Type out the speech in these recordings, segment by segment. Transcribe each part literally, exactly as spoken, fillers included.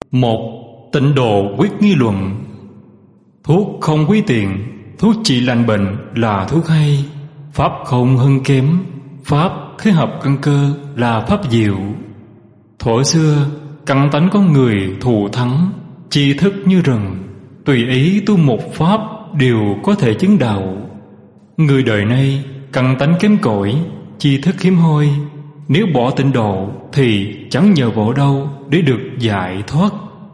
Một, tịnh độ quyết nghi luận. Thuốc không quý tiền, thuốc trị lành bệnh là thuốc hay. Pháp không hơn kém, pháp thế hợp căn cơ là pháp diệu. Thuở xưa, căn tánh con người thù thắng, tri thức như rừng, tùy ý tu một pháp đều có thể chứng đạo. Người đời nay căn tánh kém cỏi, tri thức hiếm hoi, nếu bỏ tịnh độ thì chẳng nhờ vào đâu để được giải thoát.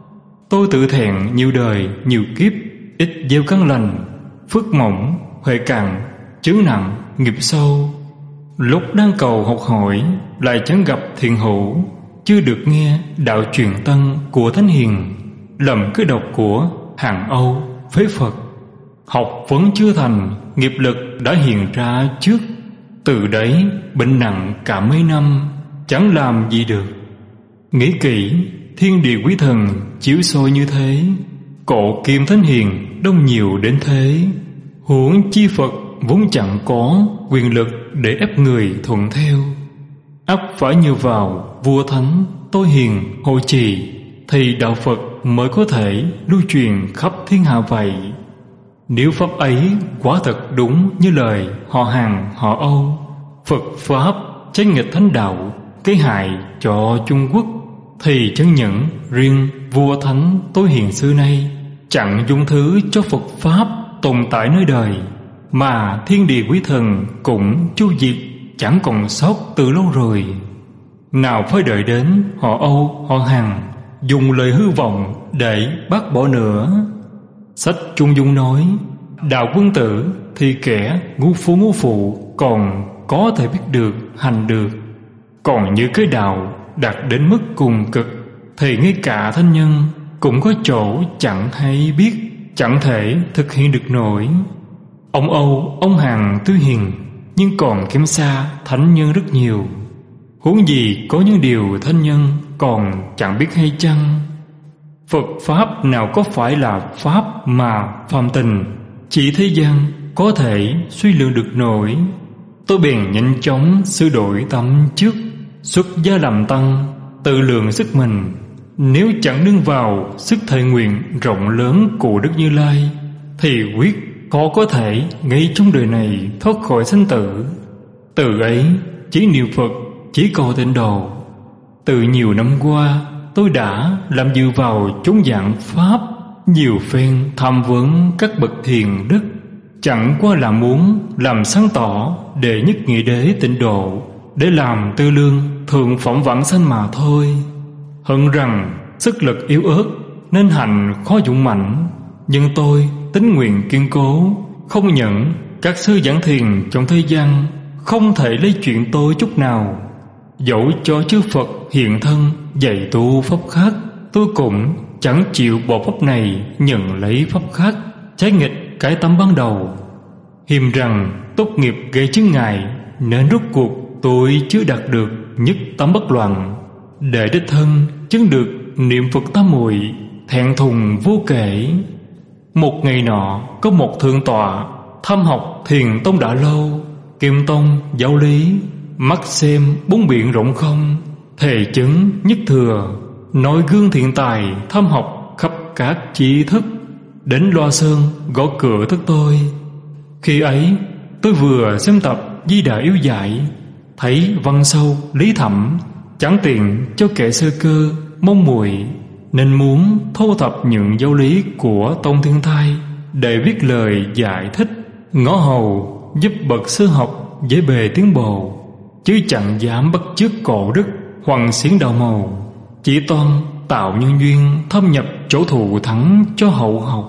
Tôi tự thẹn nhiều đời nhiều kiếp, ít gieo căn lành, phước mỏng huệ cạn, chướng nặng nghiệp sâu. Lúc đang cầu học hỏi lại chẳng gặp thiện hữu, chưa được nghe đạo truyền tân của thánh hiền, lầm cứ độc của hàng Âu phế Phật. Học vẫn chưa thành, nghiệp lực đã hiện ra trước, từ đấy bệnh nặng cả mấy năm, chẳng làm gì được. Nghĩ kỹ, thiên địa quý thần chiếu soi như thế, cổ kim thánh hiền đông nhiều đến thế, huống chi Phật vốn chẳng có quyền lực để ép người thuận theo. Ắt phải nhờ vào vua thánh tôi hiền hộ trì, thì đạo Phật mới có thể lưu truyền khắp thiên hạ vậy. Nếu pháp ấy quả thật đúng như lời họ Hàn họ Âu, Phật pháp trái nghịch thánh đạo, gây hại cho Trung Quốc, thì chân nhận riêng vua thánh tối hiền xưa nay chẳng dung thứ cho Phật pháp tồn tại nơi đời, mà thiên địa quý thần cũng chu diệt chẳng còn sót từ lâu rồi. Nào phải đợi đến họ Âu họ Hàn dùng lời hư vọng để bác bỏ nữa. Sách Trung Dung nói, đạo quân tử thì kẻ ngu phu ngu phụ còn có thể biết được hành được, còn như cái đạo đạt đến mức cùng cực thì ngay cả thánh nhân cũng có chỗ chẳng hay biết, chẳng thể thực hiện được nổi. Ông Âu ông Hàn tuy hiền, nhưng còn kém xa thánh nhân rất nhiều. Huống gì có những điều thánh nhân còn chẳng biết hay chăng? Phật pháp nào có phải là pháp mà phàm tình chỉ thế gian có thể suy lượng được nổi. Tôi bèn nhanh chóng sửa đổi tâm trước, xuất gia làm tăng, tự lượng sức mình. Nếu chẳng nương vào sức thệ nguyện rộng lớn của Đức Như Lai, thì quyết khó có thể ngay trong đời này thoát khỏi sanh tử. Từ ấy chỉ niệm Phật, chỉ cầu tịnh độ. Từ nhiều năm qua, tôi đã làm dựa vào chốn giảng pháp, nhiều phen tham vấn các bậc hiền đức, chẳng qua là muốn làm sáng tỏ để nhất nghĩa đế tịnh độ, để làm tư lương thượng phẩm vãng sanh mà thôi. Hận rằng sức lực yếu ớt nên hành khó dũng mạnh, nhưng tôi tính nguyện kiên cố, không nhận các sư giảng thiền trong thế gian không thể lấy chuyện tôi chút nào. Dẫu cho chư Phật hiện thân dạy tu pháp khác, tôi cũng chẳng chịu bỏ pháp này nhận lấy pháp khác, trái nghịch cái tâm ban đầu. Hiềm rằng tốt nghiệp gây chướng ngại, nên rốt cuộc tôi chưa đạt được nhất tâm bất loạn, để đích thân chứng được niệm Phật tam muội, thẹn thùng vô kể. Một ngày nọ có một thượng tọa thăm học thiền tông đã lâu, Kim tông giáo lý, mắt xem bốn biển rộng không, thề chứng nhất thừa, nói gương thiện tài thăm học khắp các tri thức, đến Loa Sơn gõ cửa thức tôi. Khi ấy tôi vừa xem tập Di Đà Yếu Giải, thấy văn sâu lý thẩm, chẳng tiện cho kẻ sơ cơ mong muội, nên muốn thu thập những giáo lý của Tông Thiên Thai để viết lời giải thích, ngõ hầu giúp bậc sơ học dễ bề tiến bộ, chứ chẳng dám bắt chước cổ đức hoằng xiển đạo màu, chỉ toan tạo nhân duyên thâm nhập chỗ thù thắng cho hậu học.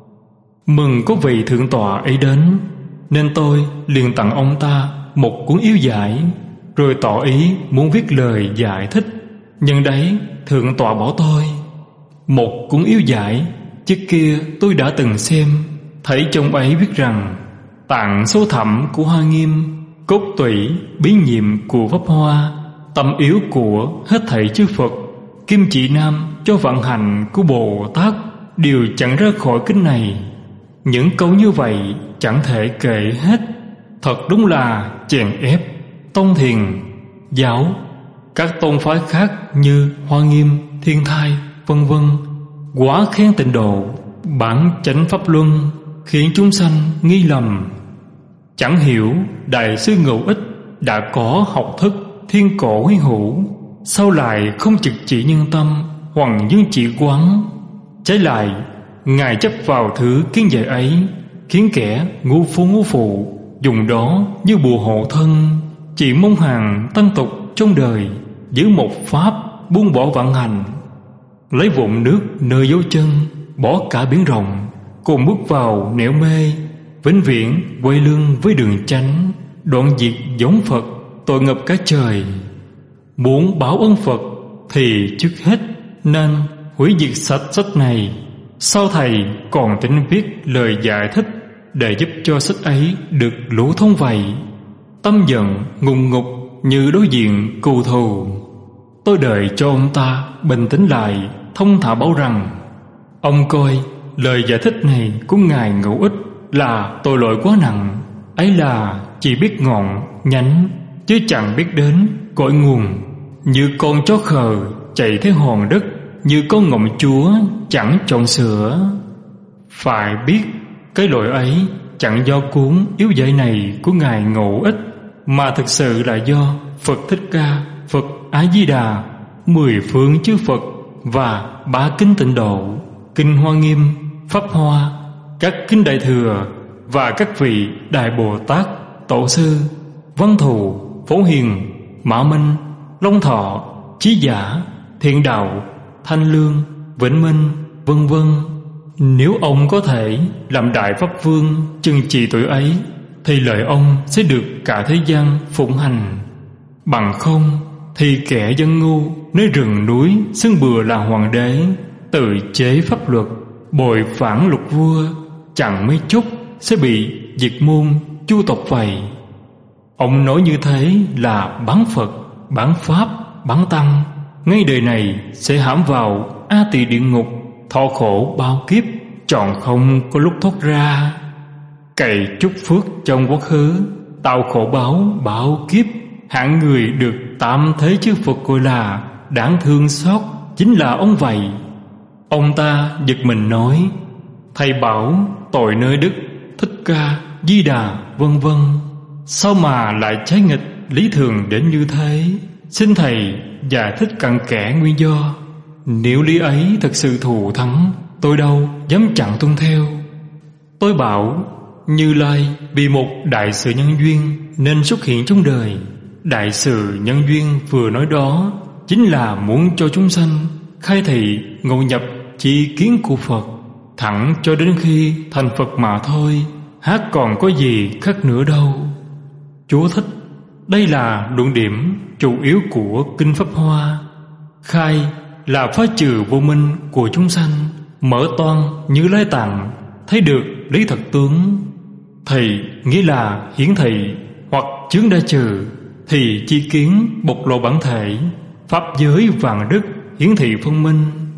Mừng có vị thượng tọa ấy đến, nên tôi liền tặng ông ta một cuốn yếu giải, rồi tỏ ý muốn viết lời giải thích. Nhưng đấy thượng tọa bảo tôi, một cuốn yếu giải trước kia tôi đã từng xem, thấy trong ấy viết rằng tạng số thẳm của Hoa Nghiêm, cốt tủy bí nhiệm của Pháp Hoa, tâm yếu của hết thảy chư Phật, kim chỉ nam cho vận hành của Bồ Tát, đều chẳng ra khỏi kinh này. Những câu như vậy chẳng thể kể hết, thật đúng là chèn ép tông thiền giáo. Các tôn phái khác như Hoa Nghiêm, Thiên Thai vân vân. Quả khen tịnh độ, bản chánh pháp luân, khiến chúng sanh nghi lầm. Chẳng hiểu đại sư Ngẫu Ích đã có học thức thiên cổ hy hữu, sau lại không trực chỉ nhân tâm, hoằng dương chỉ quán. Trái lại, ngài chấp vào thứ kiến giải ấy, khiến kẻ ngu phu ngu phụ dùng đó như bùa hộ thân, chỉ mong hàng tăng tục trong đời, giữ một pháp buông bỏ vạn hành. Lấy vụn nước nơi dấu chân, bỏ cả biển rộng, cùng bước vào nẻo mê, vĩnh viễn quay lưng với đường chánh, đoạn diệt giống Phật, tội ngập cả trời. Muốn báo ơn Phật thì trước hết nên hủy diệt sạch sách này. Sau thầy còn tính viết lời giải thích để giúp cho sách ấy được lũ thông vậy. Tâm giận ngùng ngục như đối diện cừu thù. Tôi đợi cho ông ta bình tĩnh lại, thông thả bảo rằng: ông coi lời giải thích này của ngài Ngẫu Ích là tội lỗi quá nặng, ấy là chỉ biết ngọn nhánh chứ chẳng biết đến cội nguồn. Như con chó khờ chạy theo hòn đất, như con ngỗng chúa chẳng chọn sữa. Phải biết cái lỗi ấy chẳng do cuốn yếu dạy này của ngài Ngẫu Ích, mà thực sự là do Phật Thích Ca, Phật A Di Đà, mười phương chư Phật và ba kinh tịnh độ, kinh Hoa Nghiêm, Pháp Hoa, các kinh Đại Thừa và các vị Đại Bồ Tát, Tổ sư, Văn Thù, Phổ Hiền, Mã Minh, Long Thọ, Chí Giả, Thiện Đạo, Thanh Lương, Vĩnh Minh, vân vân. Nếu ông có thể làm Đại Pháp Vương trừng trị tội ấy, thì lời ông sẽ được cả thế gian phụng hành. Bằng không thì kẻ dân ngu nơi rừng núi xưng bừa là hoàng đế, tự chế pháp luật, bội phản lục vua, chẳng mấy chốc sẽ bị diệt môn chu tộc vậy. Ông nói như thế là bán Phật, bán Pháp, bán Tăng, ngay đời này sẽ hãm vào A Tỳ địa ngục, thọ khổ bao kiếp, chọn không có lúc thoát ra. Cày chúc phước trong quá khứ, tạo khổ báo bao kiếp, hạng người được tam thế chư Phật gọi là đáng thương xót chính là ông vậy. Ông ta giật mình nói: thầy bảo tội nơi Đức Thích Ca, Di Đà, vân vân, sao mà lại trái nghịch lý thường đến như thế? Xin thầy giải thích cặn kẽ nguyên do. Nếu lý ấy thật sự thù thắng, tôi đâu dám chẳng tuân theo. Tôi bảo Như Lai vì một đại sự nhân duyên nên xuất hiện trong đời. Đại sự nhân duyên vừa nói đó chính là muốn cho chúng sanh khai thị ngộ nhập chi kiến của Phật, thẳng cho đến khi thành Phật mà thôi, hát còn có gì khác nữa đâu. Chú thích: đây là luận điểm chủ yếu của Kinh Pháp Hoa. Khai là phá trừ vô minh của chúng sanh, mở toan Như Lai tạng, thấy được lý thật tướng. Thị nghĩa là hiển thị hoặc chướng đa trừ, thì chi kiến bộc lộ bản thể, pháp giới vạn đức hiển thị phân minh.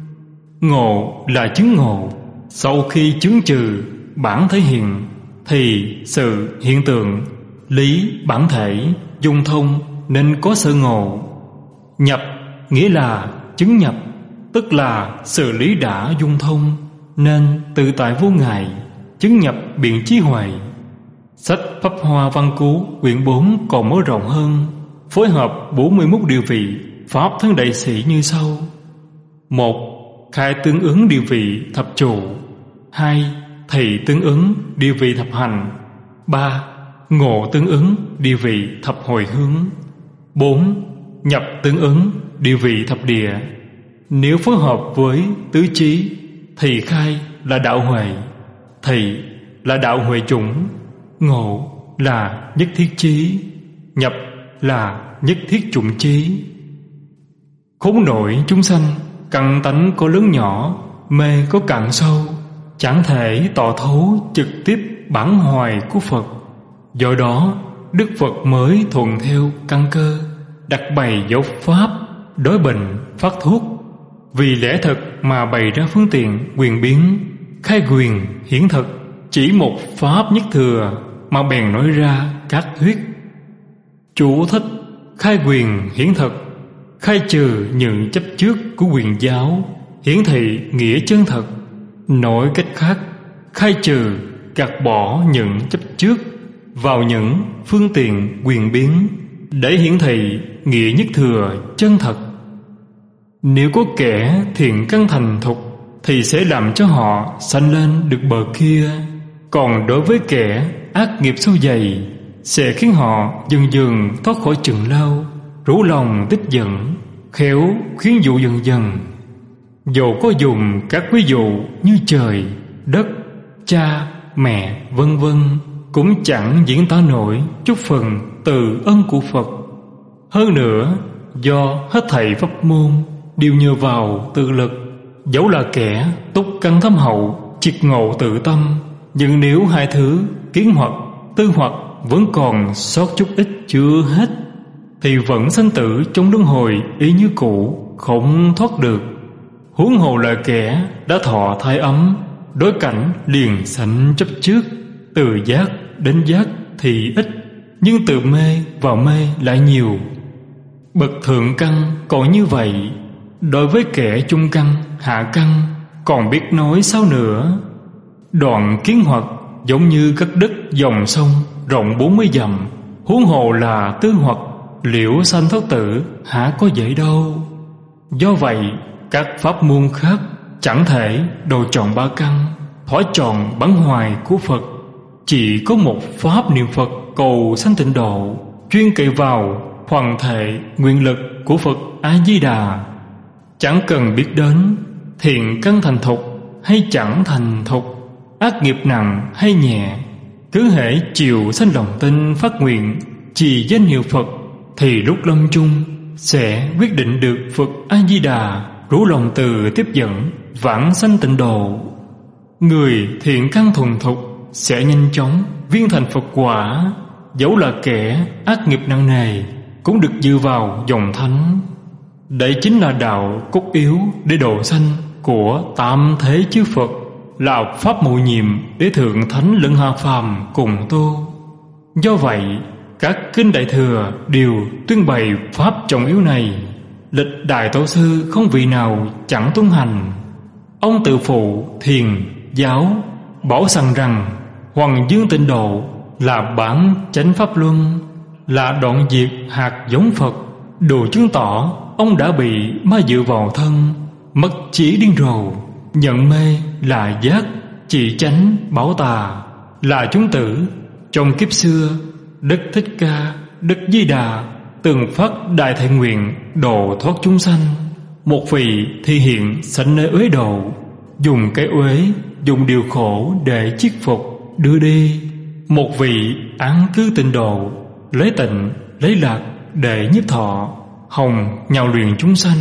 Ngộ là chứng ngộ, sau khi chứng trừ bản thể hiện, thì sự hiện tượng lý bản thể dung thông nên có sự ngộ. Nhập nghĩa là chứng nhập, tức là sự lý đã dung thông nên tự tại vô ngại, chứng nhập biện trí hoài. Sách Pháp Hoa Văn Cú quyển bốn còn mở rộng hơn, phối hợp bốn mươi mốt điều vị pháp thân đại sĩ như sau: một. Khai tương ứng điều vị thập trụ. Hai. Thị tương ứng điều vị thập hành. Ba. Ngộ tương ứng điều vị thập hồi hướng. Bốn. Nhập tương ứng điều vị thập địa. Nếu phối hợp với tứ trí thì khai là đạo huệ, thị là đạo huệ chủng, ngộ là nhất thiết trí, nhập là nhất thiết chủng trí. Khốn nội chúng sanh, căn tánh có lớn nhỏ, mê có cạn sâu, chẳng thể tỏ thấu trực tiếp bản hoài của Phật. Do đó Đức Phật mới thuận theo căn cơ, đặt bày dấu pháp, đối bệnh, phát thuốc, vì lẽ thật mà bày ra phương tiện quyền biến, khai quyền hiển thực, chỉ một pháp nhất thừa mà bèn nói ra các thuyết. Chú thích: khai quyền hiển thực, khai trừ những chấp trước của quyền giáo, hiển thị nghĩa chân thật. Nói cách khác, khai trừ, gạt bỏ những chấp trước vào những phương tiện quyền biến để hiển thị nghĩa nhất thừa chân thật. Nếu có kẻ thiện căn thành thục thì sẽ làm cho họ sanh lên được bờ kia. Còn đối với kẻ ác nghiệp sâu dày sẽ khiến họ dần dần thoát khỏi chừng lao, rủ lòng tích giận, khéo khiến dụ dần dần. Dầu có dùng các ví dụ như trời, đất, cha, mẹ, vân vân, cũng chẳng diễn tả nổi chút phần từ ân của Phật. Hơn nữa, do hết thảy pháp môn đều nhờ vào tự lực, dẫu là kẻ túc căn thâm hậu, triệt ngộ tự tâm, nhưng nếu hai thứ kiến hoặc, tư hoặc vẫn còn sót chút ít chưa hết, thì vẫn sanh tử trong luân hồi ý như cũ, không thoát được. Huống hồ là kẻ đã thọ thai ấm, đối cảnh liền sanh chấp trước, từ giác đến giác thì ít, nhưng từ mê vào mê lại nhiều. Bậc thượng căn còn như vậy, đối với kẻ trung căn, hạ căn còn biết nói sao nữa. Đoạn kiến hoặc giống như cắt đứt dòng sông rộng bốn mươi dặm, huống hồ là tư hoặc, liễu sanh thoát tử hả có vậy đâu. Do vậy, các pháp môn khác chẳng thể đồ tròn ba căn, thỏa tròn bản hoài của Phật. Chỉ có một pháp niệm Phật cầu sanh tịnh độ, chuyên cậy vào hoàn thể nguyện lực của Phật A Di Đà. Chẳng cần biết đến thiện căn thành thục hay chẳng thành thục, ác nghiệp nặng hay nhẹ, cứ hễ chiều sanh lòng tin phát nguyện trì danh hiệu Phật, thì lúc lâm chung sẽ quyết định được Phật A Di Đà rủ lòng từ tiếp dẫn vãng sanh tịnh độ. Người thiện căn thuần thục sẽ nhanh chóng viên thành Phật quả, dẫu là kẻ ác nghiệp nặng nề cũng được dự vào dòng thánh. Đây chính là đạo cốt yếu để độ sanh của tam thế chư Phật, là pháp mầu nhiệm để thượng thánh lẫn hạ phàm cùng tu. Do vậy, các kinh đại thừa đều tuyên bày pháp trọng yếu này. Lịch đại tổ sư không vị nào chẳng tuân hành. Ông tự phụ thiền giáo bảo rằng rằng Hoàng Dương Tịnh Độ là bản chánh pháp luân, là đoạn diệt hạt giống Phật, đủ chứng tỏ ông đã bị ma dự vào thân, mất trí điên rồ, nhận mê là giác, chỉ chánh bảo tà là chúng tử. Trong kiếp xưa, Đức Thích Ca, Đức Di Đà từng phát đại thệ nguyện độ thoát chúng sanh. Một vị thi hiện sanh nơi uế độ, dùng cái uế, dùng điều khổ để chiết phục đưa đi. Một vị án cư tịnh độ, lấy tịnh lấy lạc để nhiếp thọ, hồng nhào luyện chúng sanh.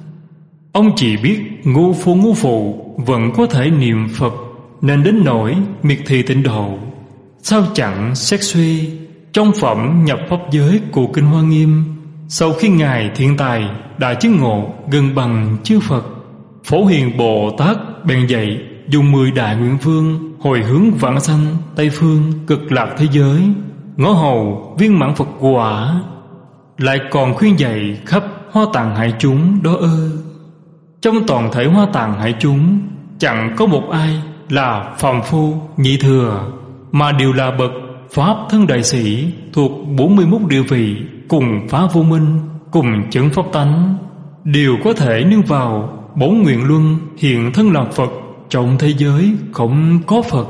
Ông chỉ biết ngu phu ngu phụ vẫn có thể niệm Phật, nên đến nỗi miệt thị tịnh độ. Sao chẳng xét suy trong phẩm nhập pháp giới của Kinh Hoa Nghiêm, sau khi Ngài Thiện Tài đã chứng ngộ gần bằng chư Phật, Phổ Hiền Bồ Tát bèn dạy dùng mười đại nguyện vương hồi hướng vãng sanh Tây phương cực lạc thế giới, ngõ hầu viên mãn Phật quả. Lại còn khuyên dạy khắp Hoa Tạng hải chúng đó ư. Trong toàn thể Hoa Tạng hải chúng, chẳng có một ai là phàm phu nhị thừa, mà đều là bậc pháp thân đại sĩ thuộc bốn mươi mốt địa vị, cùng phá vô minh, cùng chứng pháp tánh, đều có thể nương vào bốn nguyện luân hiện thân làm Phật. Trong thế giới không có Phật.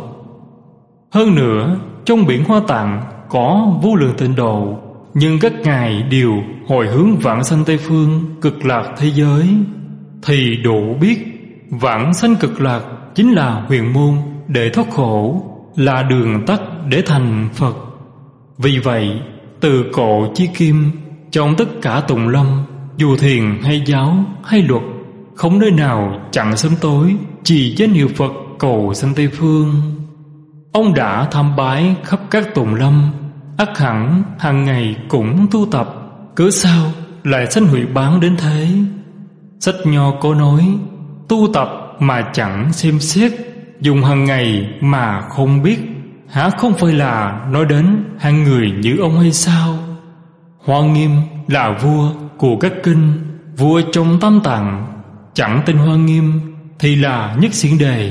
Hơn nữa, trong biển Hoa Tạng có vô lượng tịnh độ, nhưng các ngài đều hồi hướng vãng sanh Tây phương cực lạc thế giới, thì đủ biết vãng sanh cực lạc chính là huyền môn để thoát khổ, là đường tắt để thành Phật. Vì vậy, từ cổ chí kim, trong tất cả tùng lâm, dù thiền hay giáo hay luật, không nơi nào chẳng sớm tối chỉ danh hiệu Phật cầu sanh Tây phương. Ông đã tham bái khắp các tùng lâm, ắt hẳn hàng ngày cũng tu tập, cớ sao lại sanh hủy bán đến thế? Sách Nho có nói, tu tập mà chẳng xem xét, dùng hàng ngày mà không biết, hả không phải là nói đến hàng người như ông hay sao? Hoa Nghiêm là vua của các kinh, vua trong tam tạng, chẳng tên Hoa Nghiêm thì là Nhất Xiển Đề.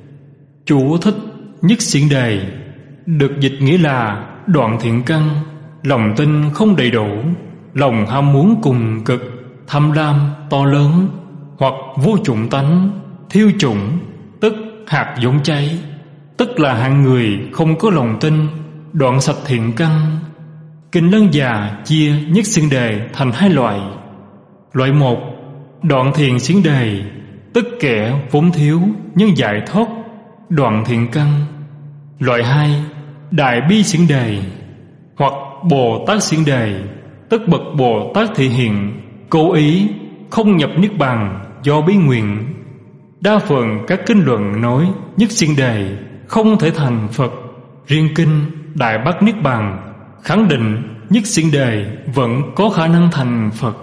Chú thích: Nhất Xiển Đề được dịch nghĩa là đoạn thiện căn, lòng tin không đầy đủ, lòng ham muốn cùng cực, tham lam to lớn, hoặc vô chủng tánh, thiêu chủng, tức hạt giống cháy, tức là hạng người không có lòng tin, đoạn sạch thiện căn. Kinh Lân Già chia Nhất Xiển Đề thành hai loại. Loại một, đoạn thiện xiển đề, tức kẻ vốn thiếu nhưng giải thoát, đoạn thiện căn. Loại hai, đại bi xiển đề, hoặc Bồ Tát xiển đề, tức bậc Bồ Tát thị hiện, cố ý không nhập niết bàn do bí nguyện. Đa phần các kinh luận nói Nhất Xiển Đề không thể thành Phật. Riêng kinh Đại Bát Niết Bàn khẳng định Nhất Xiển Đề vẫn có khả năng thành Phật.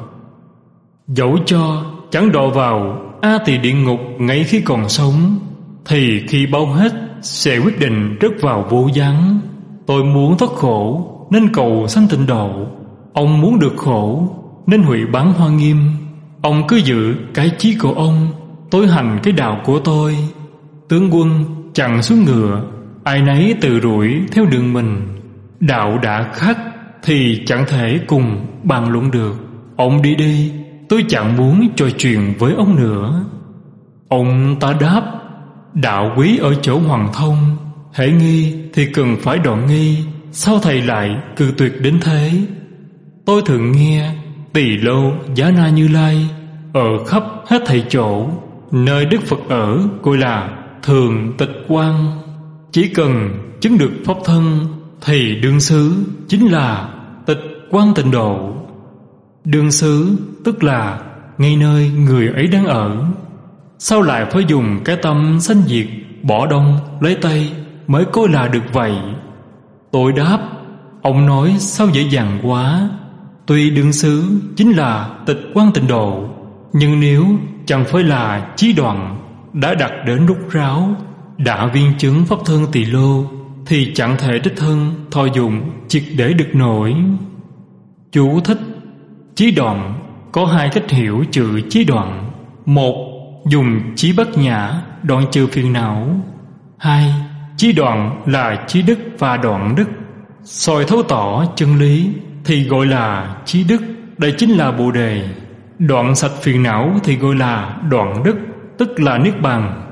Dẫu cho chẳng đọa vào A Tỳ địa ngục ngay khi còn sống, thì khi báo hết sẽ quyết định rớt vào vô gián. Tôi muốn thoát khổ nên cầu sanh tịnh độ, ông muốn được khổ nên hủy bán Hoa Nghiêm. Ông cứ giữ cái chí của ông, tôi hành cái đạo của tôi. Tướng quân chẳng xuống ngựa, ai nấy tự rủi theo đường mình. Đạo đã khác thì chẳng thể cùng bàn luận được. Ông đi đi, tôi chẳng muốn trò chuyện với ông nữa. Ông ta đáp: đạo quý ở chỗ Hoàng Thông, hễ nghi thì cần phải đoạn nghi, sao thầy lại cự tuyệt đến thế? Tôi thường nghe Tỳ Lô Giá Na Như Lai ở khắp hết thảy chỗ, nơi Đức Phật ở gọi là Thường Tịch Quang. Chỉ cần chứng được pháp thân thì đương xứ chính là Tịch Quang Tịnh Độ. Đương xứ tức là ngay nơi người ấy đang ở. Sao lại phải dùng cái tâm sanh diệt, bỏ đông lấy tây mới coi là được vậy? Tôi đáp: ông nói sao dễ dàng quá. Tuy đương xứ chính là Tịch Quang Tịnh Độ, nhưng nếu chẳng phải là chí đoạn, đã đạt đến rút ráo, đã viên chứng pháp thân Tỳ Lô, thì chẳng thể đích thân thọ dụng triệt để được nổi. Chú thích: chí đoạn có hai cách hiểu chữ chí đoạn. Một, dùng chí bát nhã đoạn trừ phiền não. Hai, chí đoạn là chí đức và đoạn đức. Soi thấu tỏ chân lý thì gọi là chí đức, đây chính là Bồ Đề. Đoạn sạch phiền não thì gọi là đoạn đức, tức là Niết Bàn.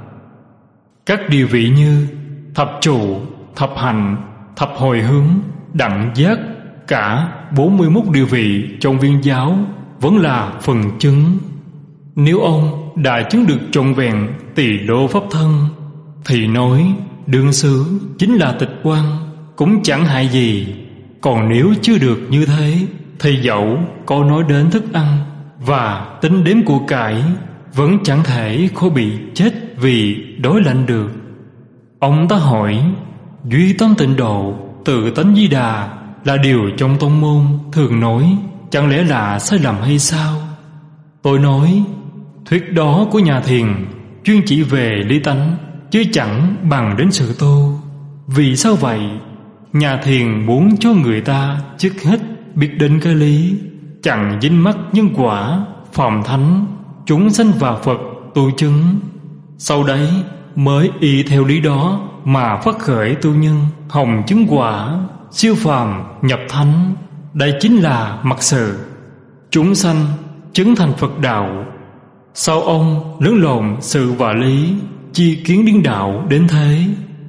Các địa vị như thập trụ, thập hạnh, thập hồi hướng, đẳng giác, cả bốn mươi mốt địa vị trong Viên giáo vẫn là phần chứng. Nếu ông đã chứng được trọn vẹn Tỳ Lô pháp thân, thì nói đương xứ chính là Tịch Quang cũng chẳng hại gì. Còn nếu chưa được như thế, thì dẫu có nói đến thức ăn và tính đếm của cải, vẫn chẳng thể khỏi bị chết vì đói lạnh được. Ông ta hỏi: duy tâm tịnh độ, tự tánh Di Đà là điều trong tông môn thường nói, chẳng lẽ là sai lầm hay sao? Tôi nói: thuyết đó của nhà thiền chuyên chỉ về lý tánh, chứ chẳng bằng đến sự tu. Vì sao vậy? Nhà thiền muốn cho người ta trước hết biết đến cái lý, chẳng dính mắc nhân quả, phàm thánh, chúng sanh và Phật tu chứng. Sau đấy mới y theo lý đó mà phát khởi tu nhân, hồng chứng quả, siêu phàm nhập thánh. Đây chính là mặc sự chúng sanh chứng thành Phật đạo. Sao ông lẫn lộn sự và lý, chi kiến điên đạo đến thế?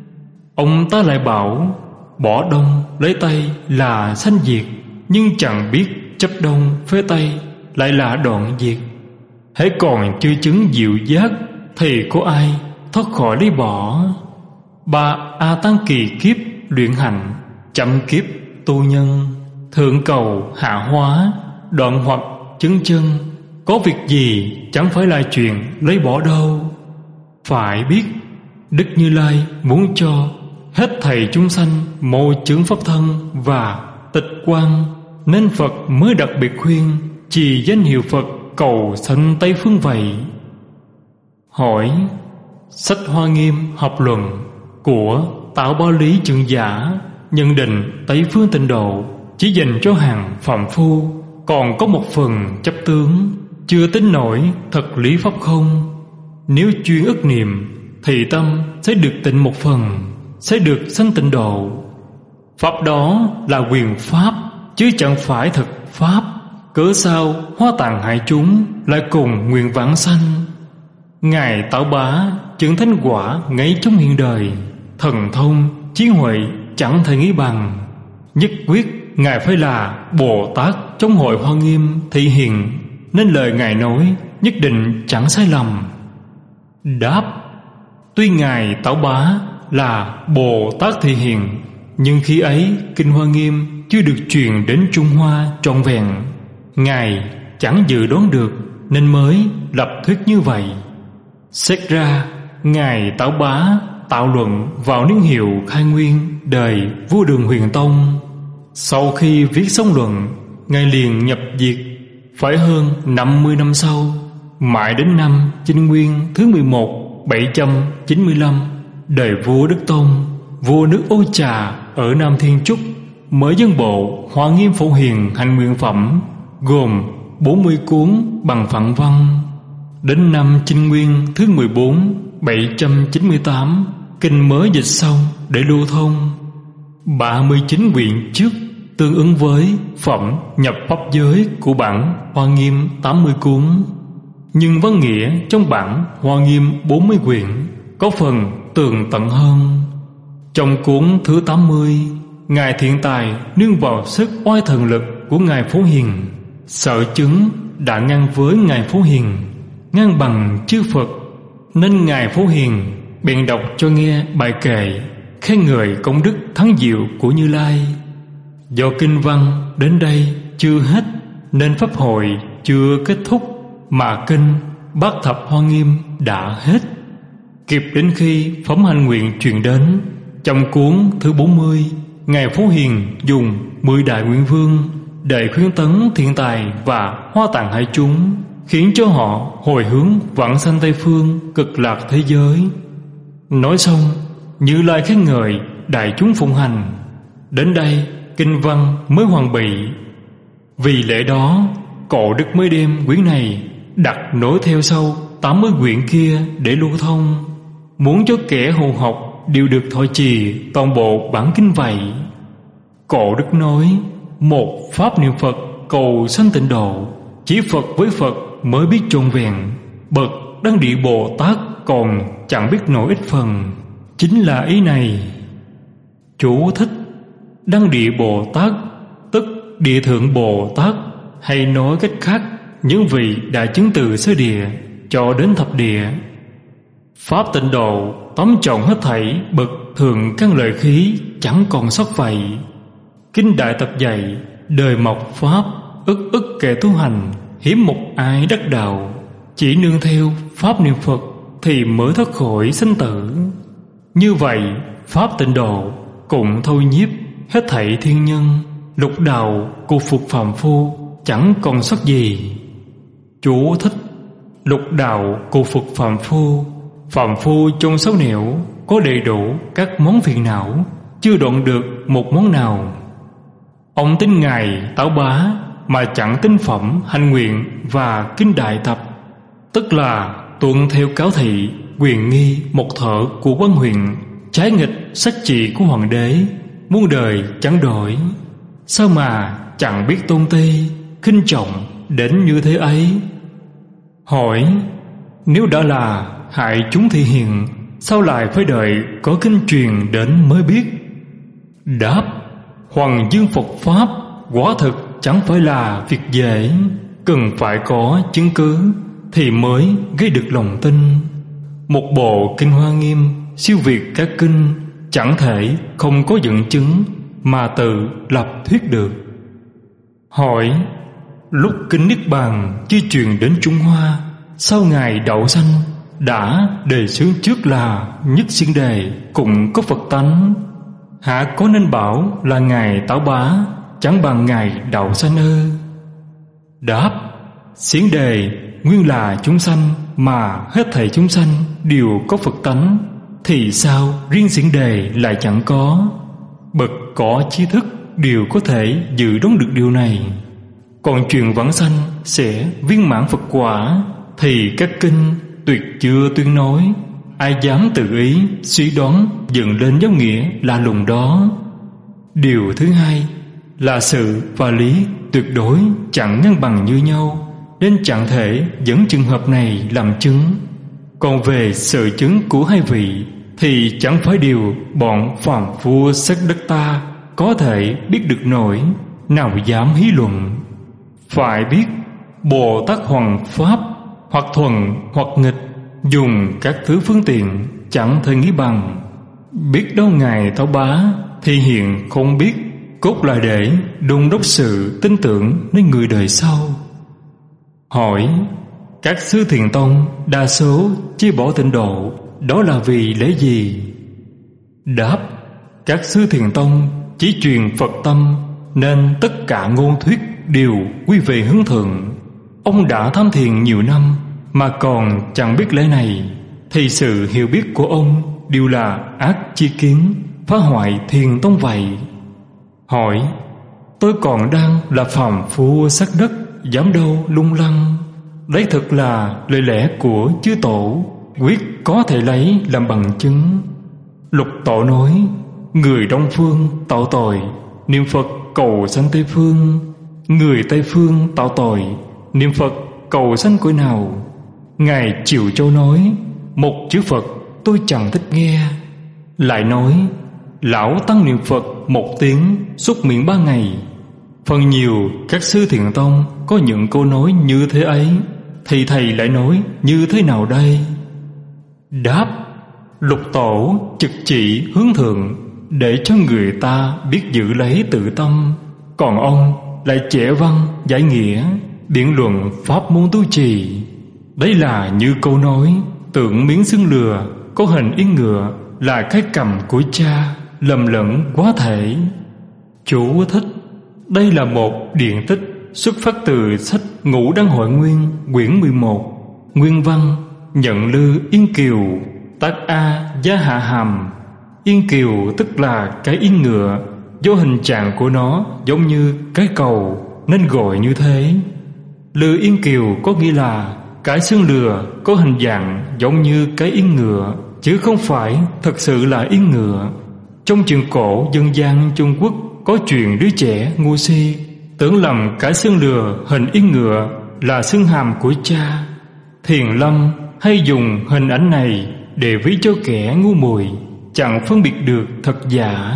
Ông ta lại bảo bỏ đông lấy tây là sanh diệt, nhưng chẳng biết chấp đông phế tây lại là đoạn diệt. Hễ còn chưa chứng diệu giác thì có ai thoát khỏi lý bỏ. Ba A Tăng kỳ kiếp luyện hạnh, chậm kiếp tu nhân, thượng cầu hạ hóa, đoạn hoặc chứng chân. Có việc gì chẳng phải là chuyện lấy bỏ đâu. Phải biết Đức Như Lai muốn cho hết thầy chúng sanh mô chứng pháp thân và tịch quang, nên Phật mới đặc biệt khuyên trì danh hiệu Phật cầu sanh Tây Phương vậy. Hỏi: sách Hoa Nghiêm học luận của Tạo Ba Lý Trưởng Giả nhận định Tây Phương Tịnh Độ chỉ dành cho hàng phàm phu, còn có một phần chấp tướng, chưa tính nổi thật lý pháp không. Nếu chuyên ức niệm thì tâm sẽ được tịnh một phần, sẽ được sanh tịnh độ. Pháp đó là quyền pháp, chứ chẳng phải thực pháp. Cớ sao hóa tàn hại chúng lại cùng nguyện vãng sanh? Ngài Tảo Bá chứng thánh quả ngay trong hiện đời, thần thông trí huệ chẳng thể nghĩ bằng. Nhất quyết Ngài phải là Bồ Tát trong hội Hoa Nghiêm thị hiện, nên lời Ngài nói nhất định chẳng sai lầm. Đáp: tuy Ngài Tảo Bá là Bồ Tát thị hiện, nhưng khi ấy Kinh Hoa Nghiêm chưa được truyền đến Trung Hoa trọn vẹn. Ngài chẳng dự đoán được nên mới lập thuyết như vậy. Xét ra Ngài Tảo Bá tạo luận vào niên hiệu khai nguyên đời vua Đường Huyền Tông. Sau khi viết xong luận, Ngài liền nhập diệt. Phải hơn năm mươi năm sau, mãi đến năm Chinh Nguyên thứ mười một bảy trăm chín mươi lăm, đời vua Đức Tông, vua nước Ô Trà ở Nam Thiên Trúc, mới dâng bộ Hoa Nghiêm Phổ Hiền hành nguyện phẩm, gồm bốn mươi cuốn bằng phạn văn. Đến năm Chinh Nguyên thứ mười bốn bảy trăm chín mươi tám, kinh mới dịch xong để lưu thông. Ba mươi chín quyển trước tương ứng với phẩm nhập pháp giới của bản Hoa Nghiêm tám mươi cuốn. Nhưng văn nghĩa trong bản Hoa Nghiêm bốn mươi quyển có phần tường tận hơn. Trong cuốn thứ tám mươi, Ngài Thiện Tài nương vào sức oai thần lực của Ngài Phổ Hiền, sở chứng đã ngang với Ngài Phổ Hiền, ngang bằng chư Phật, nên Ngài Phổ Hiền bèn đọc cho nghe bài kệ khen ngợi công đức thắng diệu của Như Lai. Do kinh văn đến đây chưa hết nên pháp hội chưa kết thúc, mà kinh Bát Thập Hoa Nghiêm đã hết. Kịp đến khi phẩm hành nguyện truyền đến, trong cuốn thứ bốn mươi, Ngài Phổ Hiền dùng mười đại nguyện vương để khuyến tấn Thiện Tài và Hoa Tạng hải chúng, khiến cho họ hồi hướng vãng sanh Tây Phương cực lạc thế giới. Nói xong, Như Lai khen ngợi đại chúng phụng hành. Đến đây kinh văn mới hoàn bị. Vì lẽ đó, Cổ Đức mới đem quyển này đặt nối theo sau tám mươi quyển kia để lưu thông, muốn cho kẻ hồ học đều được thọ trì toàn bộ bản kinh vậy. Cổ Đức nói: một pháp niệm Phật cầu sanh tịnh độ, chỉ Phật với Phật mới biết trọn vẹn. Bậc Đăng Địa Bồ Tát còn chẳng biết nổi ít phần. Chính là ý này. Chú thích: Đăng Địa Bồ Tát tức Địa Thượng Bồ Tát, hay nói cách khác, những vị đã chứng từ sơ địa cho đến thập địa. Pháp tịnh độ tóm trọn hết thảy bậc thường căn lợi khí, chẳng còn sót vậy. Kinh Đại Tập dạy: đời mọc pháp, ức ức kẻ tu hành, hiếm một ai đắc đạo. Chỉ nương theo pháp niệm Phật thì mới thoát khỏi sinh tử. Như vậy pháp tịnh độ cũng thôi nhiếp hết thảy thiên nhân, lục đạo cuộc phục phàm phu, chẳng còn sót gì. Chú thích: lục đạo cuộc phục phàm phu, phàm phu trong sáu nẻo có đầy đủ các món phiền não, chưa đoạn được một món nào. Ông tin Ngài Tảo Bá mà chẳng tin phẩm hành nguyện và kinh Đại Tập, tức là tuân theo cáo thị quyền nghi một thở của Quan Huyền, trái nghịch sách trị của Hoàng đế, muôn đời chẳng đổi. Sao mà chẳng biết tôn ti, khinh trọng đến như thế ấy? Hỏi: nếu đã là hại chúng thị hiện, sao lại phải đợi có kinh truyền đến mới biết? Đáp: Hoàng dương Phật Pháp quả thực chẳng phải là việc dễ, cần phải có chứng cứ thì mới gây được lòng tin. Một bộ kinh Hoa Nghiêm siêu việt các kinh, chẳng thể không có dẫn chứng mà tự lập thuyết được. Hỏi: lúc kinh Niết Bàn chưa truyền đến Trung Hoa, sao Ngài Đậu Sanh đã đề xướng trước là nhất xiển đề cũng có Phật tánh? Hả có nên bảo là Ngài Tảo Bá chẳng bằng Ngài Đậu Sanh ư? Đáp: xiển đề nguyên là chúng sanh, mà hết thảy chúng sanh đều có Phật tánh, thì sao riêng xiển đề lại chẳng có? Bậc có trí thức đều có thể dự đoán được điều này. Còn chuyện vãng sanh sẽ viên mãn Phật quả thì các kinh tuyệt chưa tuyên nói. Ai dám tự ý suy đoán dựng lên giáo nghĩa lạ lùng đó. Điều thứ hai là sự và lý tuyệt đối chẳng ngang bằng như nhau, nên chẳng thể dẫn trường hợp này làm chứng. Còn về sự chứng của hai vị thì chẳng phải điều bọn phàm phu sắc đất ta có thể biết được nổi, nào dám hí luận. Phải biết Bồ Tát Hoằng Pháp hoặc thuần hoặc nghịch, dùng các thứ phương tiện chẳng thể nghĩ bằng. Biết đâu Ngài Tháo Bá thì hiện không biết, cốt là để đôn đốc sự tin tưởng nơi người đời sau. Hỏi: các sư Thiền Tông đa số chia bỏ tịnh độ, đó là vì lẽ gì? Đáp: các sư Thiền Tông chỉ truyền Phật tâm, nên tất cả ngôn thuyết đều quy về hướng thượng. Ông đã tham thiền nhiều năm mà còn chẳng biết lẽ này, thì sự hiểu biết của ông đều là ác chi kiến, phá hoại Thiền Tông vậy. Hỏi: tôi còn đang là phàm phu sắc đất, dám đâu lung lăng. Đấy thực là lời lẽ của chư tổ, quyết có thể lấy làm bằng chứng. Lục Tổ nói: người Đông Phương tạo tội, niệm Phật cầu sanh Tây Phương. Người Tây Phương tạo tội, niệm Phật cầu sanh cõi nào? Ngài Chiều Châu nói: một chữ Phật tôi chẳng thích nghe. Lại nói: lão tăng niệm Phật một tiếng xúc miệng ba ngày. Phần nhiều các sư Thiền Tông có những câu nói như thế ấy, thì thầy lại nói như thế nào đây? Đáp: Lục Tổ trực chỉ hướng thượng, để cho người ta biết giữ lấy tự tâm. Còn ông lại chẻ văn giải nghĩa, biện luận pháp môn tu trì. Đấy là như câu nói: tượng miếng xương lừa, có hình yên ngựa, là cái cầm của cha, lầm lẫn quá thể. Chú thích: đây là một điện tích xuất phát từ sách Ngũ Đăng Hội Nguyên quyển mười một, nguyên văn: nhận lư yên kiều, tác A gia hạ hàm. Yên kiều tức là cái yên ngựa, do hình trạng của nó giống như cái cầu nên gọi như thế. Lư yên kiều có nghĩa là cái xương lừa có hình dạng giống như cái yên ngựa, chứ không phải thật sự là yên ngựa. Trong trường cổ dân gian Trung Quốc có chuyện đứa trẻ ngu si tưởng lầm cái xương lừa hình yên ngựa là xương hàm của cha. Thiền Lâm hay dùng hình ảnh này để ví cho kẻ ngu muội, chẳng phân biệt được thật giả.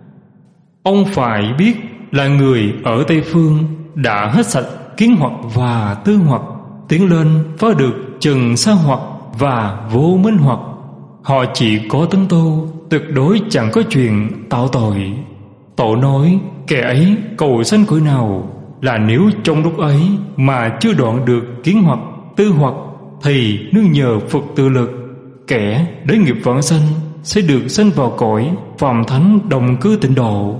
Ông phải biết là người ở Tây Phương đã hết sạch kiến hoặc và tư hoặc, tiến lên phá được trần sa hoặc và vô minh hoặc. Họ chỉ có tấn tu, tuyệt đối chẳng có chuyện tạo tội. Tổ nói kẻ ấy cầu sanh cõi nào là nếu trong lúc ấy mà chưa đoạn được kiến hoặc tư hoặc, thì nương nhờ Phật tự lực, kẻ đế nghiệp vãng sanh sẽ được sanh vào cõi phàm thánh đồng cư tịnh độ.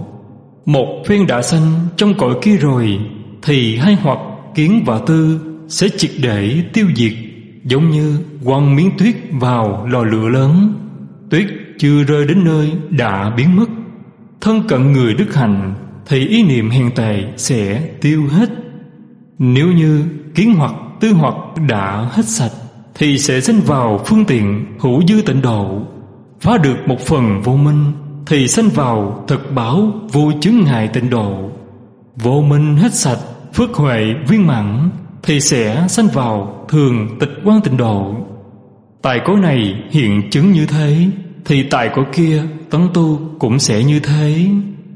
Một phen đã sanh trong cõi kia rồi, thì hai hoặc kiến và tư sẽ triệt để tiêu diệt, giống như quăng miếng tuyết vào lò lửa lớn. Tuyết chưa rơi đến nơi đã biến mất. Thân cận người đức hạnh thì ý niệm hèn tệ sẽ tiêu hết. Nếu như kiến hoặc tư hoặc đã hết sạch, thì sẽ sanh vào phương tiện hữu dư tịnh độ. Phá được một phần vô minh thì sanh vào thực bảo vô chướng ngại tịnh độ. Vô minh hết sạch, phước huệ viên mãn, thì sẽ sanh vào thường tịch quan tịnh độ. Tại cõi này hiện chứng như thế, thì tại cõi kia tấn tu cũng sẽ như thế.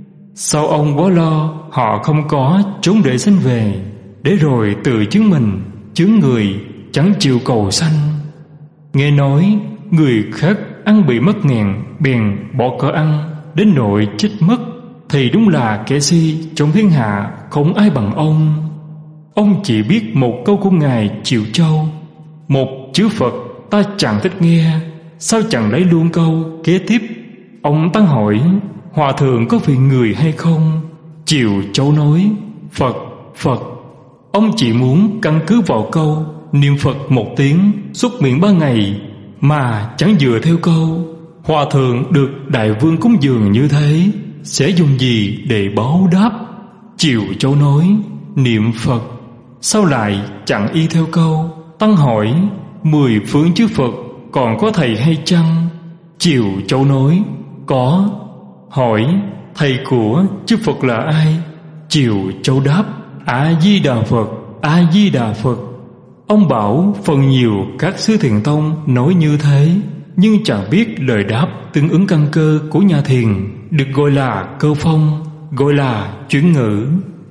Sao ông quá lo họ không có trốn để sanh về, để rồi tự chứng mình chứng người chẳng chịu cầu sanh. Nghe nói người khác ăn bị mất nghèn, bèn bỏ cỡ ăn đến nỗi chết mất, thì đúng là kẻ si trong thiên hạ không ai bằng ông. Ông chỉ biết một câu của Ngài Chiều Châu: một chữ Phật ta chẳng thích nghe, sao chẳng lấy luôn câu kế tiếp? Ông tăng hỏi: hòa thượng có vì người hay không? Chiều Châu nói: Phật, Phật. Ông chỉ muốn căn cứ vào câu niệm Phật một tiếng xúc miệng ba ngày, mà chẳng dựa theo câu hòa thượng được đại vương cúng dường như thế, sẽ dùng gì để báo đáp? Chiều Châu nói: niệm Phật. Sao lại chẳng y theo câu? Tăng hỏi: mười phương chư Phật còn có thầy hay chăng? Chiều Châu nói: có. Hỏi: thầy của chư Phật là ai? Chiều Châu đáp: A Di Đà Phật, A Di Đà Phật. Ông bảo phần nhiều các sư thiền tông nói như thế, nhưng chẳng biết lời đáp tương ứng căn cơ của nhà thiền được gọi là cơ phong, gọi là chuyển ngữ.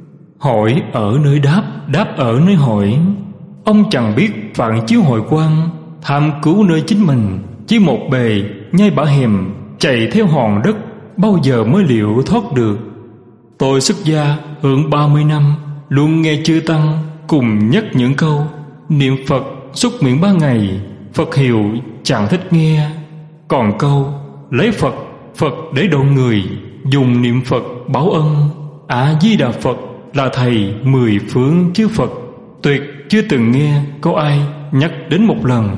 Hỏi ở nơi đáp, đáp ở nơi hỏi. Ông chẳng biết phạn chiếu hội quan, tham cứu nơi chính mình, chỉ một bề nhai bả hèm, chạy theo hòn đất, bao giờ mới liệu thoát được. Tôi xuất gia hơn ba mươi năm, luôn nghe chư tăng cùng nhắc những câu niệm Phật xúc miệng ba ngày, Phật hiệu chẳng thích nghe. Còn câu lấy Phật, Phật để độ người, dùng niệm Phật báo ân, A Di Đà Phật là thầy mười phương chư Phật, tuyệt chưa từng nghe có ai nhắc đến một lần.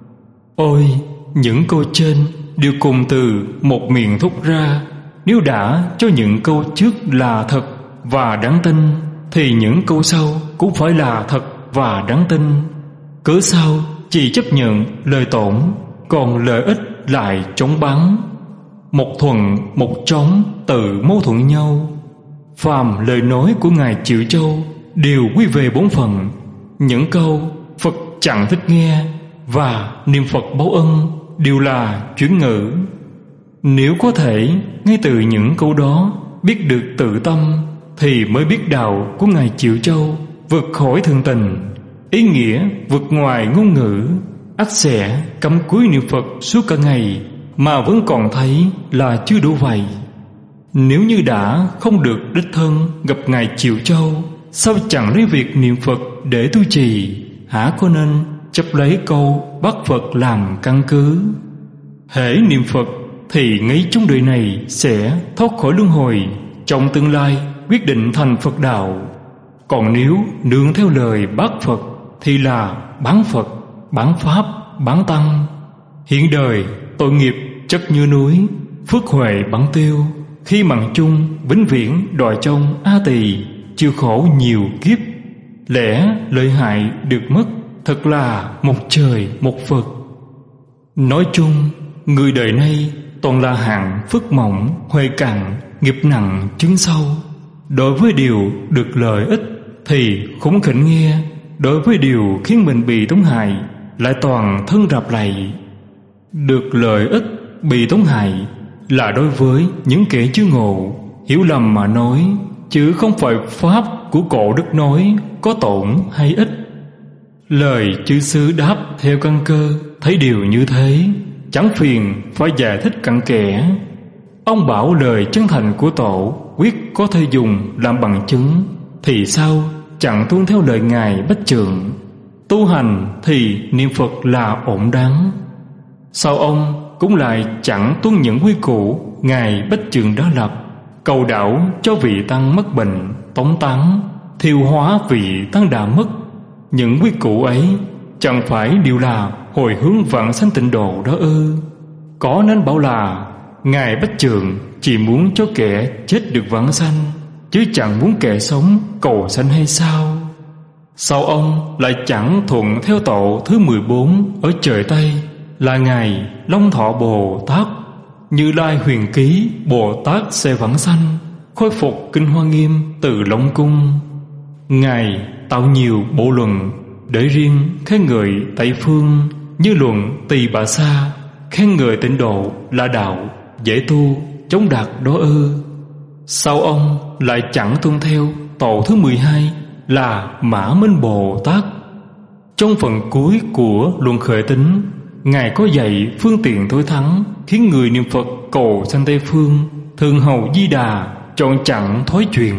Ôi, những câu trên đều cùng từ một miệng thốt ra. Nếu đã cho những câu trước là thật và đáng tin, thì những câu sau cũng phải là thật và đáng tin. Cớ sao chỉ chấp nhận lời tổn, còn lợi ích lại chống bắn? Một thuận một trống tự mâu thuẫn nhau. Phàm lời nói của Ngài Triệu Châu đều quy về bốn phần. Những câu Phật chẳng thích nghe và niệm Phật báo ân đều là chuyển ngữ. Nếu có thể ngay từ những câu đó biết được tự tâm, thì mới biết đạo của Ngài Triệu Châu vượt khỏi thường tình, ý nghĩa vượt ngoài ngôn ngữ. Ắt sẽ cắm cúi niệm Phật suốt cả ngày mà vẫn còn thấy là chưa đủ vậy. Nếu như đã không được đích thân gặp Ngài Triệu Châu, sao chẳng lấy việc niệm Phật để tu trì? Hả có nên chấp lấy câu bắt Phật làm căn cứ? Hễ niệm Phật thì ngay trong đời này sẽ thoát khỏi luân hồi, trong tương lai quyết định thành Phật đạo. Còn nếu nương theo lời bác Phật thì là bán Phật, bán Pháp, bán Tăng. Hiện đời tội nghiệp chất như núi, phước huệ bắn tiêu, khi mặn chung vĩnh viễn đòi trong A Tỳ, chịu khổ nhiều kiếp. Lẽ lợi hại được mất, thật là một trời một Phật. Nói chung, người đời nay toàn là hạng phước mỏng, huệ cạn, nghiệp nặng chứng sâu. Đối với điều được lợi ích thì khủng khỉnh nghe, đối với điều khiến mình bị tổn hại lại toàn thân rạp lạy. Được lợi ích bị tổn hại là đối với những kẻ chưa ngộ, hiểu lầm mà nói, chứ không phải pháp của cổ đức nói có tổn hay ích. Lời chư sư đáp theo căn cơ thấy điều như thế, chẳng phiền phải giải thích cặn kẽ. Ông bảo lời chân thành của tổ quyết có thể dùng làm bằng chứng, thì sao chẳng tuân theo lời Ngài Bách Trượng? Tu hành thì niệm Phật là ổn đáng. Sao ông cũng lại chẳng tuân những quy củ Ngài Bách Trượng đã lập, cầu đảo cho vị tăng mất bệnh, tống tán, thiêu hóa vị tăng đã mất? Những quy củ ấy chẳng phải đều là hồi hướng vãng sanh tịnh độ đó ư? Có nên bảo là Ngài Bách Trượng chỉ muốn cho kẻ chết được vãng sanh, chứ chẳng muốn kẻ sống cầu sanh hay sao? Sao ông lại chẳng thuận theo tổ thứ mười bốn ở trời Tây là Ngài Long Thọ Bồ Tát? Như Lai Huyền Ký Bồ Tát sẽ vãng sanh, khôi phục kinh Hoa Nghiêm từ Long Cung. Ngài tạo nhiều bộ luận để riêng khen ngợi Tây Phương, như luận Tỳ Bà Sa khen ngợi tịnh độ là đạo dễ tu chống đạt đó ư? Sao ông lại chẳng tuân theo tổ thứ mười hai là Mã Minh Bồ Tát? Trong phần cuối của luận Khởi Tính, Ngài có dạy phương tiện tối thắng khiến người niệm Phật cầu sanh Tây Phương, thường hầu Di Đà, chọn chẳng thói chuyển.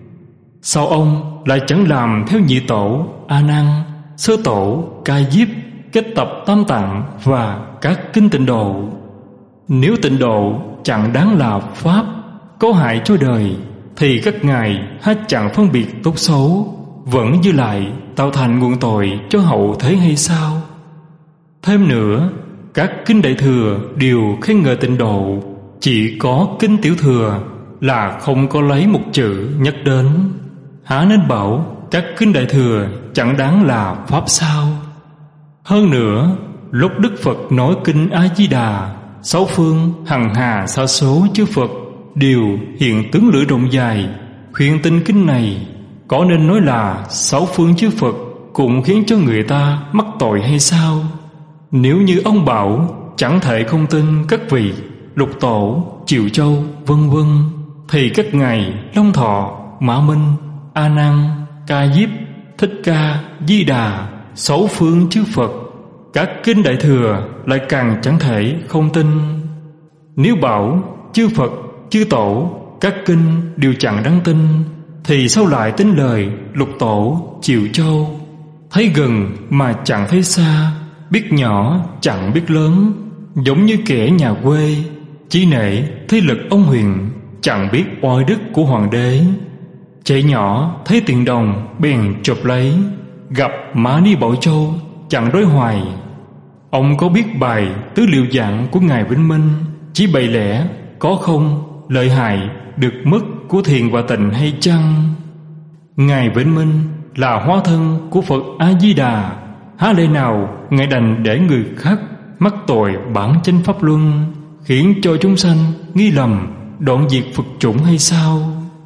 Sao ông lại chẳng làm theo nhị tổ A Nan, sơ tổ Ca Diếp, kết tập Tam Tạng và các kinh tịnh độ? Nếu tịnh độ chẳng đáng là pháp, có hại cho đời, thì các ngài há chẳng phân biệt tốt xấu, vẫn dư lại tạo thành nguồn tội cho hậu thế hay sao? Thêm nữa, các kinh Đại Thừa đều khen ngợi tịnh độ, chỉ có kinh Tiểu Thừa là không có lấy một chữ nhắc đến. há nên bảo các kinh đại thừa chẳng đáng là pháp sao? Hơn nữa, lúc Đức Phật nói kinh A Di Đà, sáu phương hằng hà sa số chư Phật đều hiện tướng lửa rộng dài khuyên tin kinh này, có nên nói là sáu phương chư Phật cũng khiến cho người ta mắc tội hay sao? Nếu như ông bảo chẳng thể không tin các vị Lục Tổ, Triệu Châu, vân vân, thì các ngài Long Thọ, Mã Minh, A Nan, Ca Diếp, Thích Ca, Di Đà, sáu phương chư Phật, các kinh đại thừa lại càng chẳng thể không tin. Nếu bảo chư Phật, chư Tổ, các kinh đều chẳng đáng tin, thì sao lại tin lời Lục Tổ, Triệu Châu? Thấy gần mà chẳng thấy xa, biết nhỏ chẳng biết lớn, giống như kẻ nhà quê chỉ nể thế lực ông huyền, chẳng biết oai đức của hoàng đế. Trẻ nhỏ thấy tiền đồng bèn chụp lấy, gặp Mã Ni Bảo Châu chẳng đối hoài. Ông có biết bài tứ liệu dạng của ngài Vĩnh Minh chỉ bày lẽ có không lợi hại được mất của thiền và tịnh hay chăng? Ngài Vĩnh Minh là hóa thân của Phật A Di Đà, há lẽ nào ngài đành để người khác mắc tội bản chánh pháp luân, khiến cho chúng sanh nghi lầm đoạn diệt Phật chủng hay sao?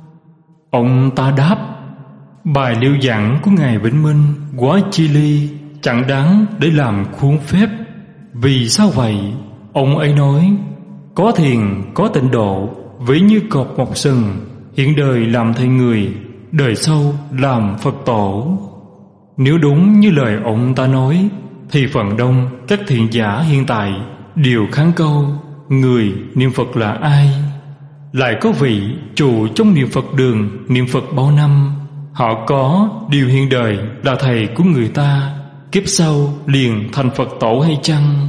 Ông ta đáp: bài liệu dặn của ngài Vĩnh Minh quá chi ly, chẳng đáng để làm khuôn phép. Vì sao vậy? Ông ấy nói: có thiền có tịnh độ, ví như cọp mọc sừng, hiện đời làm thầy người, đời sau làm Phật tổ. Nếu đúng như lời ông ta nói, thì phần đông các thiện giả hiện tại đều kháng câu người niệm Phật là ai. Lại có vị trụ trong niệm Phật đường niệm Phật bao năm, họ có điều hiện đời là thầy của người ta, kiếp sau liền thành Phật tổ hay chăng?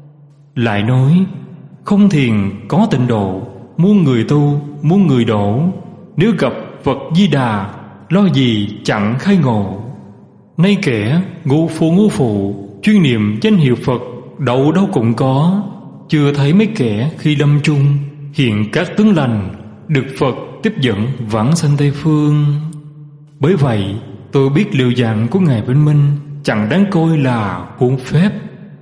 Lại nói: không thiền có tịnh độ, muôn người tu muôn người đổ, nếu gặp Phật Di Đà lo gì chẳng khai ngộ. Nay kẻ ngu phụ ngu phụ chuyên niệm danh hiệu Phật đâu đâu cũng có, chưa thấy mấy kẻ khi lâm chung hiện các tướng lành, được Phật tiếp dẫn vãng sanh Tây Phương. Bởi vậy tôi biết liệu dặn của ngài Vĩnh Minh chẳng đáng coi là khuôn phép.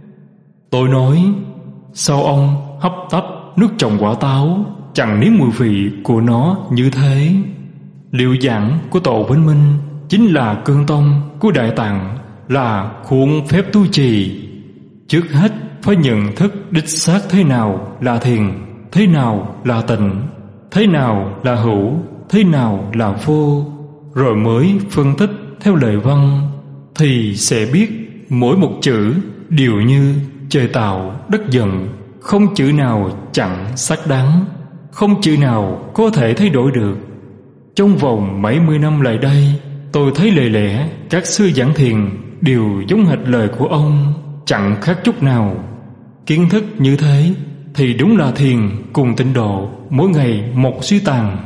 Tôi nói: sao ông hấp tấp nước trồng quả táo chẳng nếm mùi vị của nó như thế? Liệu dặn của Tổ Vĩnh Minh chính là cơn tông của Đại Tạng, là khuôn phép tu trì. Trước hết phải nhận thức đích xác thế nào là thiền, thế nào là tịnh, thế nào là hữu, thế nào là vô, rồi mới phân tích theo lời văn, thì sẽ biết mỗi một chữ đều như trời tạo đất dựng, không chữ nào chẳng xác đáng, không chữ nào có thể thay đổi được. Trong vòng mấy mươi năm lại đây, tôi thấy lời lẽ các sư giảng thiền đều giống hệt lời của ông, chẳng khác chút nào. Kiến thức như thế thì đúng là thiền cùng tịnh độ mỗi ngày một suy tàn.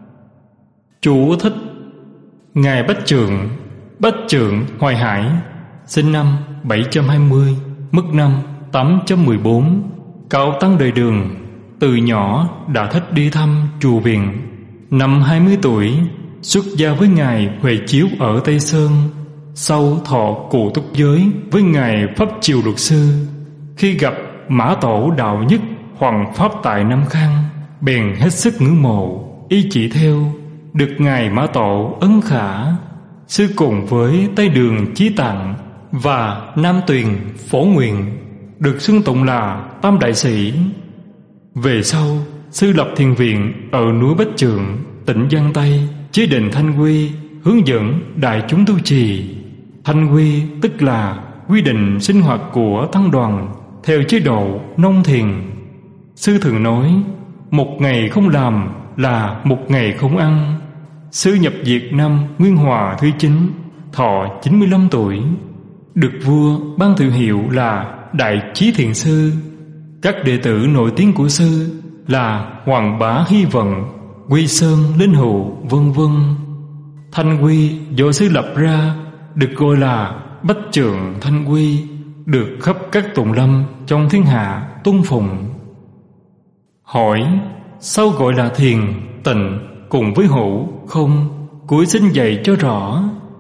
Chú thích: ngài Bách Trượng, Bách Trượng Hoài Hải, sinh năm bảy trăm hai mươi, mất năm tám trăm mười bốn, cao tăng đời Đường. Từ nhỏ đã thích đi thăm chùa viện. Năm hai mươi tuổi xuất gia với ngài Huệ Chiếu ở Tây Sơn, sau thọ cụ túc giới với ngài Pháp Triều Luật Sư. Khi gặp Mã Tổ Đạo Nhất Hoàng Pháp tại Nam Khang, bèn hết sức ngưỡng mộ, y chỉ theo, được ngài Mã Tổ ấn khả. Sư cùng với Tây Đường Chí Tạng và Nam Tuyền Phổ Nguyện, được xưng tụng là Tam Đại Sĩ. Về sau, sư lập thiền viện ở núi Bách Trượng, tỉnh Giang Tây, chế định Thanh Quy, hướng dẫn đại chúng tu trì. Thanh Quy tức là quy định sinh hoạt của tăng đoàn theo chế độ nông thiền. Sư thường nói: một ngày không làm là một ngày không ăn. Sư nhập diệt năm Nguyên Hòa thứ chín, thọ chín mươi lăm tuổi, được vua ban thự hiệu là Đại Chí Thiền Sư. Các đệ tử nổi tiếng của sư là Hoàng Bá Hy Vận, Quy Sơn Linh Hữu, vân vân. Thanh Quy do sư lập ra được gọi là Bách Trượng Thanh Quy, được khắp các tùng lâm trong thiên hạ tôn phụng. Hỏi: sao gọi là thiền, tịnh cùng với hữu, không cúi xin dạy cho rõ.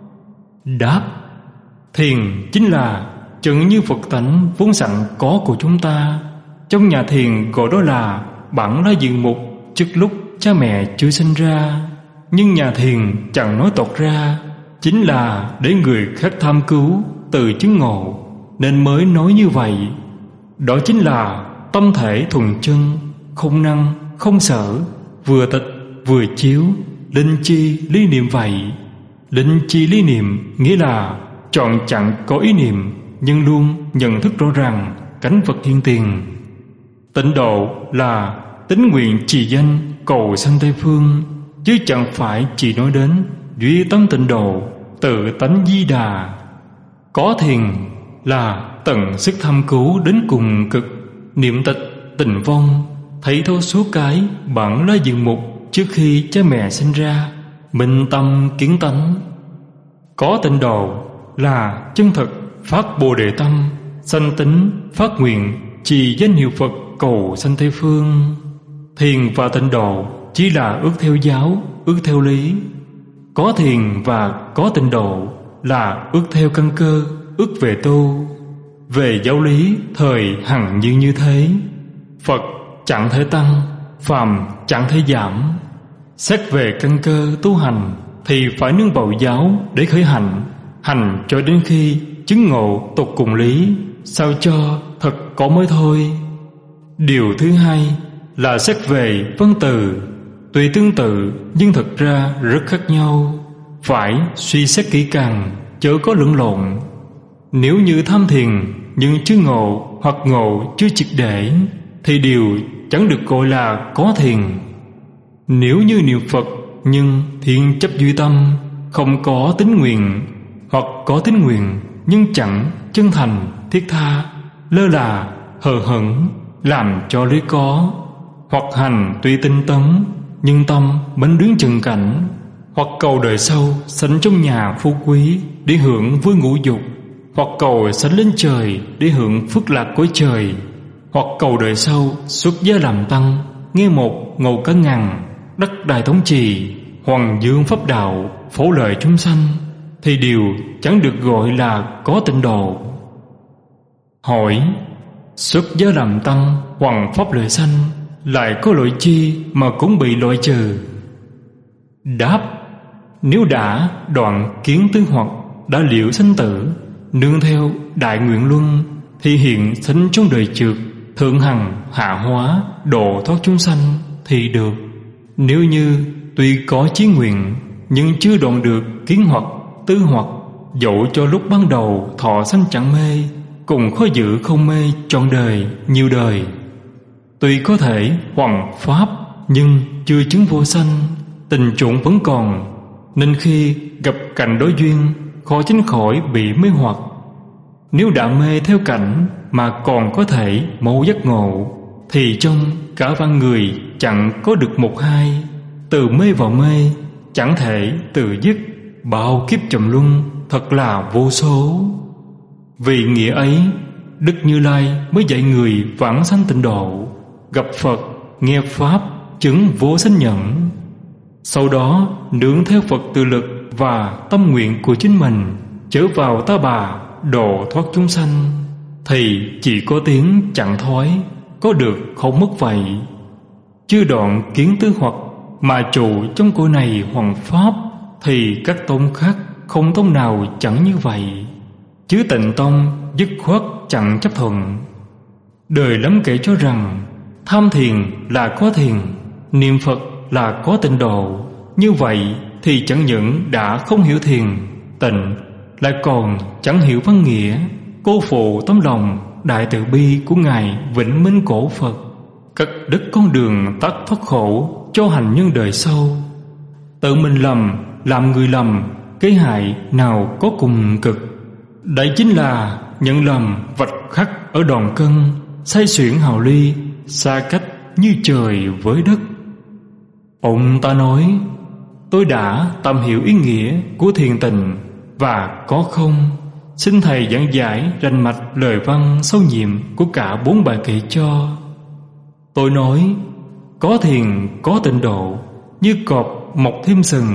Đáp: thiền chính là chừng như Phật tánh vốn sẵn có của chúng ta. Trong nhà thiền gọi đó là bản lá dự mục trước lúc cha mẹ chưa sinh ra, nhưng nhà thiền chẳng nói toạc ra, chính là để người khác tham cứu từ chứng ngộ nên mới nói như vậy. Đó chính là tâm thể thuần chân, không năng, không sở, vừa tịch vừa chiếu, linh chi lý niệm vậy. Linh chi lý niệm nghĩa là chọn chẳng có ý niệm, nhưng luôn nhận thức rõ ràng cảnh vật hiện tiền. Tịnh độ là tín nguyện trì danh cầu sanh Tây Phương, chứ chẳng phải chỉ nói đến duy tâm tịnh độ, tự tánh di đà. Có thiền là tận sức tham cứu đến cùng cực, niệm tịch tình vong, thấy thấu suốt cái bản lá dự mục trước khi cha mẹ sinh ra, minh tâm kiến tánh. Có tịnh độ là chân thực phát bồ đề tâm, sanh tính phát nguyện trì danh hiệu Phật cầu sanh Tây Phương. Thiền và tịnh độ chỉ là ước theo giáo, ước theo lý. Có thiền và có tịnh độ là ước theo căn cơ, ước về tu. Về giáo lý thời hằng như như thế. Phật chẳng thể tăng, phàm chẳng thể giảm. Xét về căn cơ tu hành thì phải nương vào giáo để khởi hành, hành cho đến khi chứng ngộ tục cùng lý, sao cho thật có mới thôi. Điều thứ hai là xét về văn từ, tuy tương tự nhưng thực ra rất khác nhau, phải suy xét kỹ càng, chớ có lẫn lộn. Nếu như tham thiền nhưng chưa ngộ hoặc ngộ chưa triệt để thì điều chẳng được gọi là có thiền. Nếu như niệm Phật nhưng thiên chấp duy tâm, không có tín nguyện, hoặc có tín nguyện nhưng chẳng chân thành thiết tha, lơ là hờ hững làm cho lấy có, hoặc hành tuy tinh tấn nhưng tâm bấn đứng chừng cảnh, hoặc cầu đời sau sánh trong nhà phú quý để hưởng vui ngũ dục, hoặc cầu sánh lên trời để hưởng phước lạc cõi trời, hoặc cầu đời sau xuất gia làm tăng, nghe một ngầu cả ngàn, đắc đại thống trì, hoàng dương pháp đạo, phổ lợi chúng sanh, thì điều chẳng được gọi là có tịnh độ. Hỏi: xuất gia làm tăng, hoàng pháp lợi sanh, lại có lỗi chi mà cũng bị loại trừ? Đáp: nếu đã đoạn kiến tư hoặc, đã liễu sanh tử, nương theo đại nguyện luân, thì hiện sanh trong đời trượt, thượng hằng hạ hóa, độ thoát chúng sanh thì được. Nếu như tuy có chí nguyện nhưng chưa đoạn được kiến hoặc, tư hoặc, dẫu cho lúc ban đầu thọ sanh chẳng mê, cùng khó giữ không mê trọn đời nhiều đời. Tuy có thể hoằng pháp nhưng chưa chứng vô sanh, tình trụng vẫn còn, nên khi gặp cảnh đối duyên khó tránh khỏi bị mê hoặc. Nếu đã mê theo cảnh mà còn có thể mẫu giác ngộ, thì trong cả vạn người chẳng có được một hai. Từ mê vào mê chẳng thể từ dứt, bao kiếp trầm luân thật là vô số. Vì nghĩa ấy, Đức Như Lai mới dạy người vãng sanh tịnh độ, gặp Phật nghe pháp chứng vô sanh nhẫn. Sau đó nương theo Phật tự lực và tâm nguyện của chính mình, trở vào Ta Bà độ thoát chúng sanh, thì chỉ có tiếng chẳng thoái, có được không mất vậy. Chưa đoạn kiến tư hoặc mà trụ trong cõi này hoằng pháp, thì các tông khác không tông nào chẳng như vậy. Chứ Tịnh Tông dứt khoát chẳng chấp thuận. Đời lắm kể cho rằng tham thiền là có thiền, niệm Phật là có tịnh độ. Như vậy thì chẳng những đã không hiểu thiền, tịnh, lại còn chẳng hiểu văn nghĩa, cô phụ tấm lòng đại từ bi của Ngài Vĩnh Minh Cổ Phật, cắt đứt con đường tắt thoát khổ cho hành nhân đời sau. Tự mình lầm, làm người lầm, cái hại nào có cùng cực. Đấy chính là nhận lầm vạch khắc ở đòn cân, say xuyển hào ly, xa cách như trời với đất. Ông ta nói: tôi đã tạm hiểu ý nghĩa của thiền tịnh và có không, xin thầy giảng giải rành mạch lời văn sâu nhiệm của cả bốn bài kệ cho. Tôi nói: có thiền có tịnh độ, như cọp mọc thêm sừng,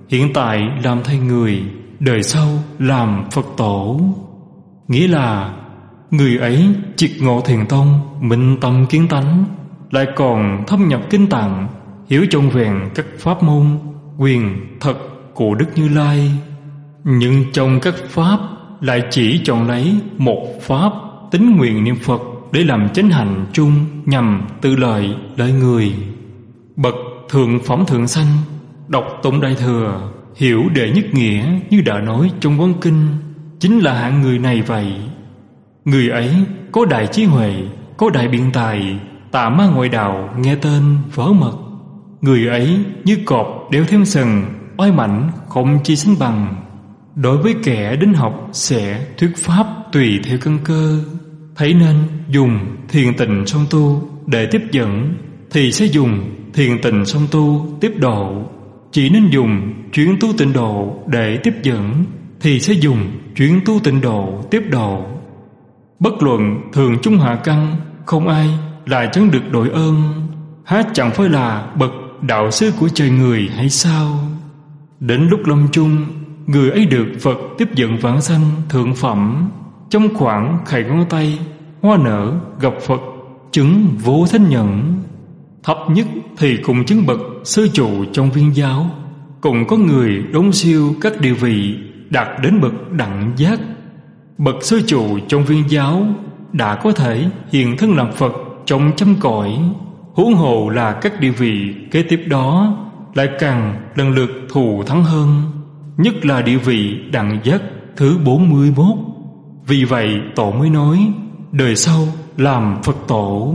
hiện tại làm thầy người, đời sau làm Phật tổ. Nghĩa là người ấy triệt ngộ thiền tông, minh tâm kiến tánh, lại còn thâm nhập kinh tạng, hiểu trọn vẹn các pháp môn, quyền thật của Đức Như Lai. Nhưng trong các pháp lại chỉ chọn lấy một pháp, tín nguyện niệm Phật để làm chánh hành chung, nhằm tự lợi lợi người. Bậc thượng phẩm thượng sanh đọc tụng Đại Thừa, hiểu đệ nhất nghĩa như đã nói trong Quán Kinh, chính là hạng người này vậy. Người ấy có đại trí huệ, có đại biện tài, tà ma ngoại đạo nghe tên vỡ mật. Người ấy như cọp đeo thêm sừng, oai mạnh không chi sánh bằng. Đối với kẻ đến học sẽ thuyết pháp tùy theo căn cơ. Thấy nên dùng thiền tịnh song tu để tiếp dẫn, thì sẽ dùng thiền tịnh song tu tiếp độ. Chỉ nên dùng chuyến tu tịnh độ để tiếp dẫn, thì sẽ dùng chuyến tu tịnh độ tiếp độ. Bất luận thường trung hạ căn, không ai là chẳng được đội ơn. Há chẳng phải là bậc đạo sư của trời người hay sao? Đến lúc lâm chung, người ấy được Phật tiếp dẫn vãng sanh thượng phẩm. Trong khoảng khẩy ngón tay, hoa nở gặp Phật, chứng vô thánh nhẫn. Thấp nhất thì cùng chứng bậc sư trụ trong viên giáo. Cũng có người đốn siêu các địa vị, đạt đến bậc đẳng giác. Bậc sư trụ trong viên giáo đã có thể hiện thân làm Phật trong trăm cõi, huống hồ là các địa vị kế tiếp đó lại càng lần lượt thù thắng hơn, nhất là địa vị đẳng giác thứ bốn mươi mốt. Vì vậy tổ mới nói đời sau làm Phật tổ.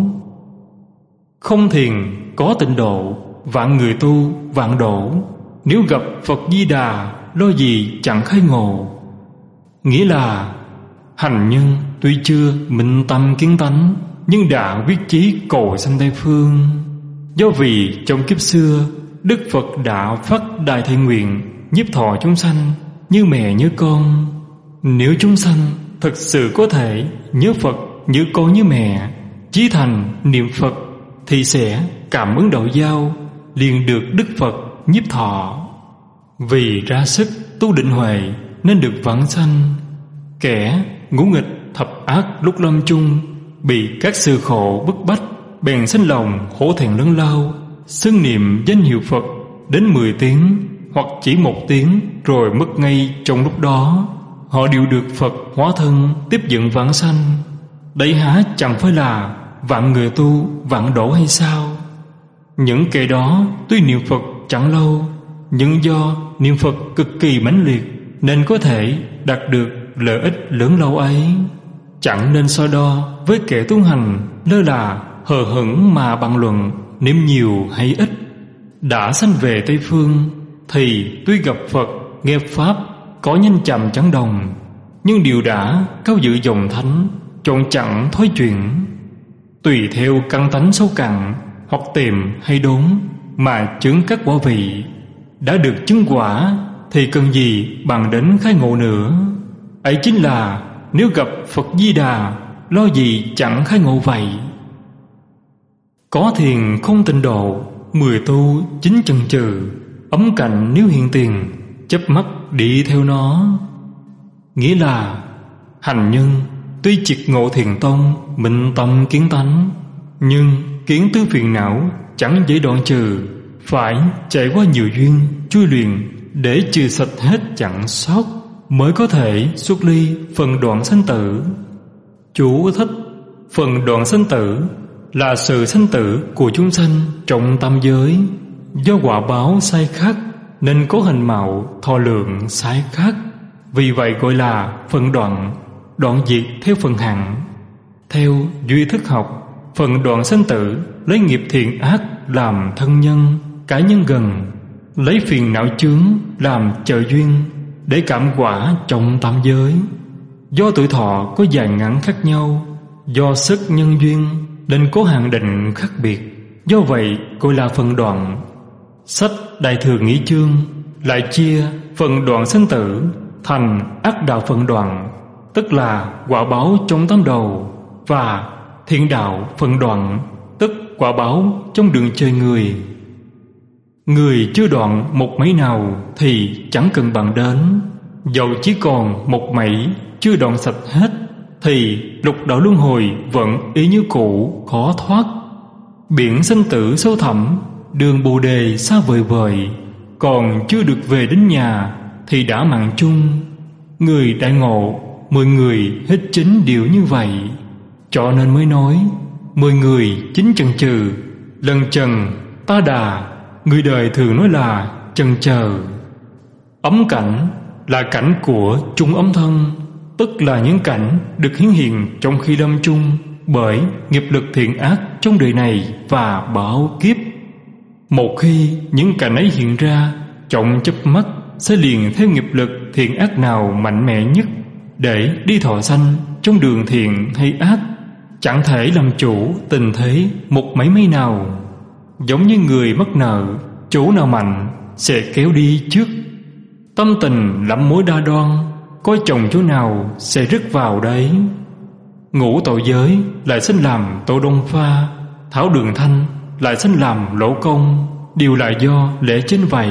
Không thiền có tịnh độ, vạn người tu vạn độ. Nếu gặp Phật Di Đà, lo gì chẳng khai ngộ. Nghĩa là hành nhân tuy chưa minh tâm kiến tánh, nhưng đã quyết chí cầu sanh Tây Phương. Do vì trong kiếp xưa Đức Phật đã phát đại thệ nguyện nhiếp thọ chúng sanh như mẹ nhớ con. Nếu chúng sanh thật sự có thể nhớ Phật như con như mẹ, chí thành niệm Phật, thì sẽ cảm ứng đạo giao, liền được Đức Phật nhiếp thọ. Vì ra sức tu định huệ nên được vãng sanh. Kẻ ngũ nghịch thập ác lúc lâm chung, bị các sự khổ bức bách, bèn sinh lòng hổ thẹn lớn lao, xưng niệm danh hiệu Phật đến mười tiếng hoặc chỉ một tiếng, rồi mất ngay trong lúc đó. Họ đều được Phật hóa thân tiếp dẫn vãng sanh. Đấy há chẳng phải là vạn người tu vạn độ hay sao? Những kẻ đó tuy niệm Phật chẳng lâu, nhưng do niệm Phật cực kỳ mãnh liệt nên có thể đạt được lợi ích lớn lao ấy. Chẳng nên so đo với kẻ tu hành lơ là hờ hững mà bàn luận niệm nhiều hay ít. Đã sanh về Tây Phương thì tuy gặp Phật nghe pháp có nhanh chậm chẳng đồng, nhưng đều đã cao giữ dòng thánh, chọn chẳng thói chuyển. Tùy theo căn tánh sâu cạn hoặc tiềm hay đốn mà chứng các quả vị. Đã được chứng quả thì cần gì bằng đến khai ngộ nữa. Ấy chính là nếu gặp Phật Di Đà, lo gì chẳng khai ngộ vậy. Có thiền không tịnh độ, mười tu chính chần chừ, ấm cạnh nếu hiện tiền, chớp mắt đi theo nó. Nghĩa là hành nhân tuy triệt ngộ thiền tông, minh tâm kiến tánh, nhưng kiến tư phiền não chẳng dễ đoạn trừ, phải trải qua nhiều duyên chui luyện để trừ sạch hết chẳng sót, mới có thể xuất ly phần đoạn sanh tử. Chú thích: phần đoạn sanh tử là sự sanh tử của chúng sanh trong tam giới, do quả báo sai khác nên có hình mạo thọ lượng sai khác, vì vậy gọi là phần đoạn. Đoạn diệt theo phần hạnh. Theo duy thức học, phần đoạn sanh tử lấy nghiệp thiện ác làm thân nhân, cá nhân gần, lấy phiền não chướng làm trợ duyên để cảm quả trong tam giới. Do tuổi thọ có dài ngắn khác nhau, do sức nhân duyên nên có hạn định khác biệt, do vậy gọi là phần đoạn. Sách Đại Thừa Nghĩ Chương lại chia phần đoạn sanh tử thành ác đạo phần đoạn, tức là quả báo trong tám đầu, và thiện đạo phần đoạn, tức quả báo trong đường trời người. Người chưa đoạn một mảy nào thì chẳng cần bàn đến. Dầu chỉ còn một mảy chưa đoạn sạch hết thì lục đạo luân hồi vẫn y như cũ, khó thoát. Biển sinh tử sâu thẳm, đường Bồ đề xa vời vời, còn chưa được về đến nhà thì đã mạng chung. Người đại ngộ, mười người hết chính điều như vậy, cho nên mới nói mười người chính chần chừ, lần trần ta đà. Người đời thường nói là chần chờ. Ấm cảnh là cảnh của chung ấm thân, tức là những cảnh được hiển hiện trong khi lâm chung bởi nghiệp lực thiện ác trong đời này và báo kiếp. Một khi những cảnh ấy hiện ra, trọng chớp mắt sẽ liền theo nghiệp lực thiện ác nào mạnh mẽ nhất để đi thọ sanh trong đường thiện hay ác, chẳng thể làm chủ tình thế một mấy mấy nào. Giống như người mắc nợ, chủ nào mạnh sẽ kéo đi trước. Tâm tình lắm mối đa đoan, coi chồng chỗ nào sẽ rước vào đấy. Ngũ tội giới lại sinh làm tổ đông pha, thảo đường thanh lại sinh làm lỗ công, đều là do lẽ trên vậy.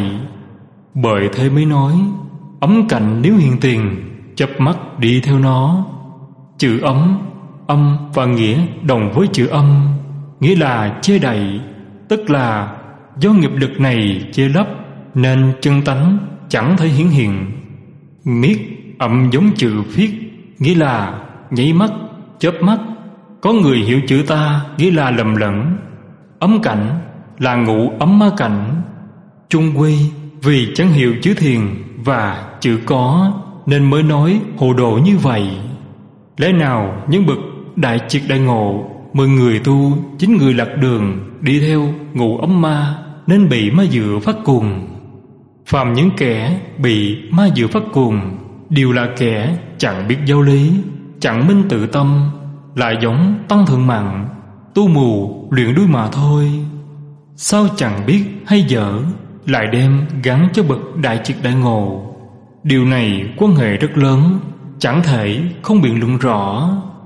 Bởi thế mới nói ấm cảnh nếu hiện tiền, chớp mắt đi theo nó. Chữ ấm, âm và nghĩa đồng với chữ âm, nghĩa là che đậy, tức là do nghiệp lực này che lấp nên chân tánh chẳng thể hiển hiện. Miết âm giống chữ phiết, nghĩa là nháy mắt, chớp mắt. Có người hiểu chữ ta nghĩa là lầm lẫn. Ấm cảnh là ngũ ấm ma cảnh. Chung quy vì chẳng hiểu chữ thiền và chữ có nên mới nói hồ đồ như vậy. Lẽ nào những bậc đại triệt đại ngộ, mười người tu chín người lạc đường, đi theo ngũ ấm ma nên bị ma dựa phát cuồng. Phàm những kẻ bị ma dựa phát cuồng đều là kẻ chẳng biết giáo lý, chẳng minh tự tâm, lại giống tăng thượng mạng, tu mù luyện đuôi mà thôi. Sao chẳng biết hay dở lại đem gắn cho bậc đại triệt đại ngộ? Điều này quan hệ rất lớn, chẳng thể không biện luận rõ.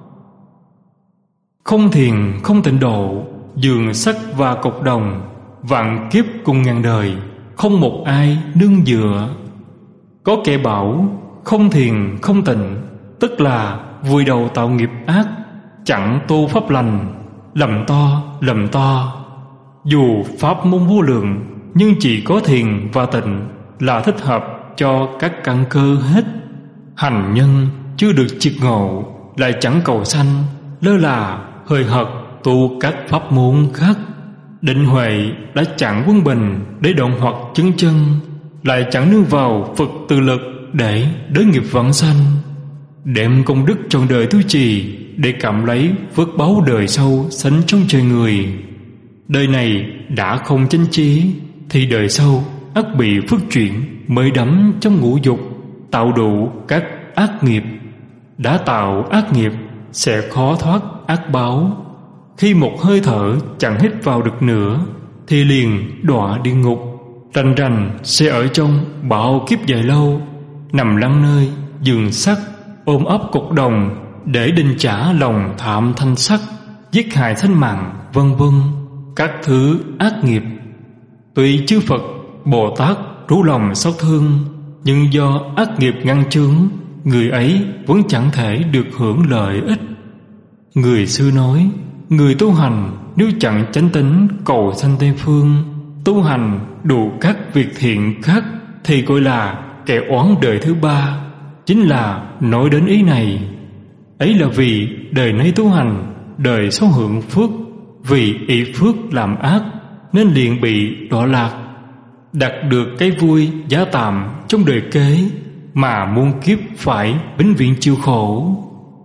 Không thiền không tịnh độ, giường sắt và cột đồng, vạn kiếp cùng ngàn đời, không một ai nương dựa. Có kẻ bảo không thiền không tịnh, tức là vùi đầu tạo nghiệp ác, chẳng tu pháp lành, lầm to lầm to. Dù pháp môn vô lượng, nhưng chỉ có thiền và tịnh là thích hợp cho các căn cơ hết. Hành nhân chưa được triệt ngộ, lại chẳng cầu sanh, lơ là hời hợt tu các pháp môn khác. Định huệ đã chẳng quân bình để đoạn hoặc chứng chân, lại chẳng nương vào Phật tự lực để đới nghiệp vãng sanh. Đem công đức trọn đời tu trì để cảm lấy phước báu đời sau sánh trong trời người. Đời này đã không chánh trí thì đời sau ắt bị phước chuyển mới đắm trong ngũ dục, tạo đủ các ác nghiệp. Đã tạo ác nghiệp sẽ khó thoát ác báo. Khi một hơi thở chẳng hít vào được nữa thì liền đọa địa ngục, rành rành sẽ ở trong bạo kiếp dài lâu, nằm lăn nơi giường sắt, ôm ấp cột đồng để đinh trả lòng thảm thanh sắc, giết hại sinh mạng, vân vân các thứ ác nghiệp. Tuy chư Phật Bồ Tát rủ lòng xót thương, nhưng do ác nghiệp ngăn chướng, người ấy vẫn chẳng thể được hưởng lợi ích. Người xưa nói, người tu hành nếu chẳng chánh tín cầu sanh Tây phương, tu hành đủ các việc thiện khác thì gọi là kẻ oán đời thứ ba. Chính là nói đến ý này. Ấy là vì đời nay tu hành, đời sau hưởng phước, vì ỷ phước làm ác nên liền bị đọa lạc, đạt được cái vui giá tạm trong đời kế, mà muôn kiếp phải vĩnh viễn chịu khổ.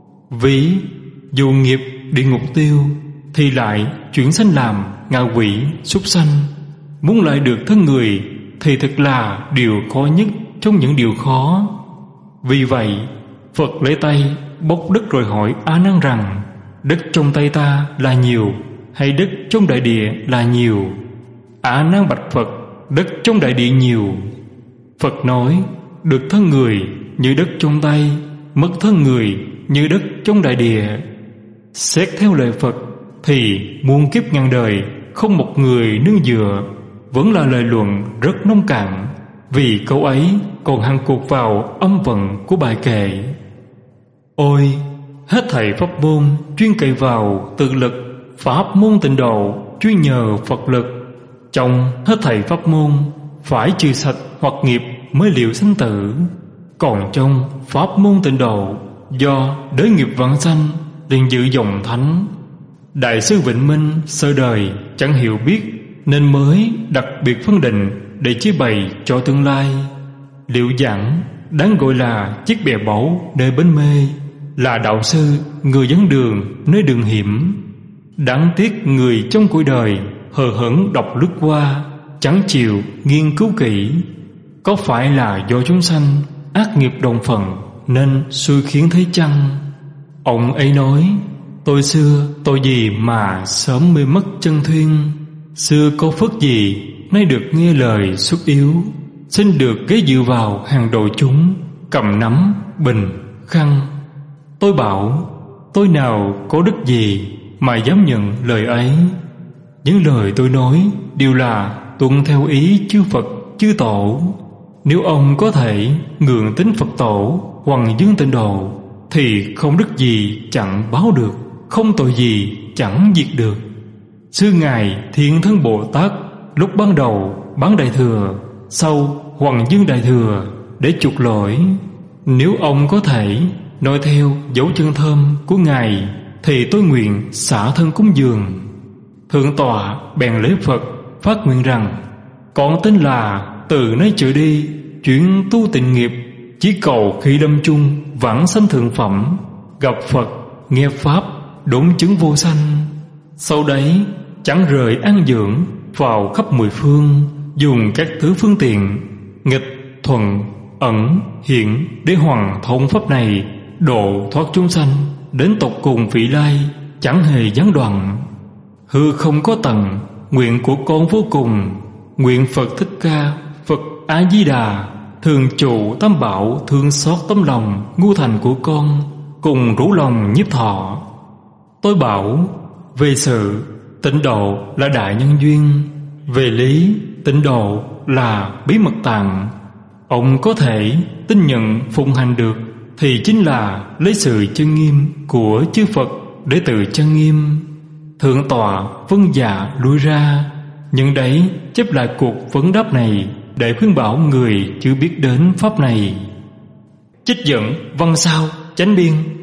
Vì dù nghiệp địa ngục tiêu thì lại chuyển sanh làm ngạ quỷ súc sanh. Muốn lại được thân người thì thật là điều khó nhất trong những điều khó. Vì vậy Phật lấy tay bốc đất rồi hỏi A Nan rằng: đất trong tay ta là nhiều hay đất trong đại địa là nhiều? A Nan bạch Phật: đất trong đại địa nhiều. Phật nói: được thân người như đất trong tay, mất thân người như đất trong đại địa. Xét theo lời Phật thì muôn kiếp ngàn đời không một người nương dựa, vẫn là lời luận rất nông cạn, vì câu ấy còn hằn cuộc vào âm vận của bài kệ. Ôi, hết thảy pháp môn chuyên cậy vào tự lực, pháp môn tịnh độ chuyên nhờ Phật lực. Trong hết thảy pháp môn phải trừ sạch hoặc nghiệp mới liệu sanh tử. Còn trong pháp môn tịnh độ, do đới nghiệp vãng sanh liền dự dòng thánh. Đại sư Vịnh Minh sơ đời chẳng hiểu biết, nên mới đặc biệt phân định để chia bày cho tương lai. Liệu giảng đáng gọi là chiếc bè bẩu nơi bến mê, là đạo sư người dẫn đường nơi đường hiểm. Đáng tiếc người trong cuộc đời hờ hững đọc lướt qua, chẳng chịu nghiên cứu kỹ. Có phải là do chúng sanh ác nghiệp đồng phận nên xui khiến thấy chăng? Ông ấy nói, tôi xưa tội gì mà sớm mê mất chân thuyên, xưa có phước gì nay được nghe lời xuất yếu, xin được ghé dựa vào hàng đội chúng, cầm nắm bình khăn. Tôi bảo, tôi nào có đức gì mà dám nhận lời ấy. Những lời tôi nói đều là tuân theo ý chư Phật chư Tổ. Nếu ông có thể ngưỡng tính Phật Tổ hoằng dương tịnh độ, thì không đức gì chẳng báo được, không tội gì chẳng diệt được. Sư ngài Thiên Thân Bồ Tát lúc ban đầu bán Đại Thừa, sau hoằng dương Đại Thừa để chuộc lỗi. Nếu ông có thể nói theo dấu chân thơm của ngài, thì tôi nguyện xả thân cúng dường. Thượng tọa bèn lễ Phật phát nguyện rằng, con tin là từ nay trở đi chuyến tu tịnh nghiệp, chỉ cầu khi lâm chung vãng sanh thượng phẩm, gặp Phật nghe pháp đốn chứng vô sanh. Sau đấy chẳng rời an dưỡng vào khắp mười phương, dùng các thứ phương tiện nghịch thuận ẩn hiện để hoàn thông pháp này, độ thoát chúng sanh đến tột cùng vị lai, chẳng hề gián đoạn. Hư không có tận, nguyện của con vô cùng. Nguyện Phật Thích Ca, Phật A Di Đà, thường trụ tam bảo thương xót tấm lòng ngu thành của con, cùng rủ lòng nhiếp thọ. Tôi bảo, về sự tịnh độ là đại nhân duyên, về lý tịnh độ là bí mật tạng. Ông có thể tin nhận phụng hành được, thì chính là lấy sự chân nghiêm của chư Phật để tự chân nghiêm. Thượng tọa vân dạ lui ra, nhưng đấy chép lại cuộc vấn đáp này để khuyên bảo người chưa biết đến pháp này. Trích dẫn văn sao chánh biên.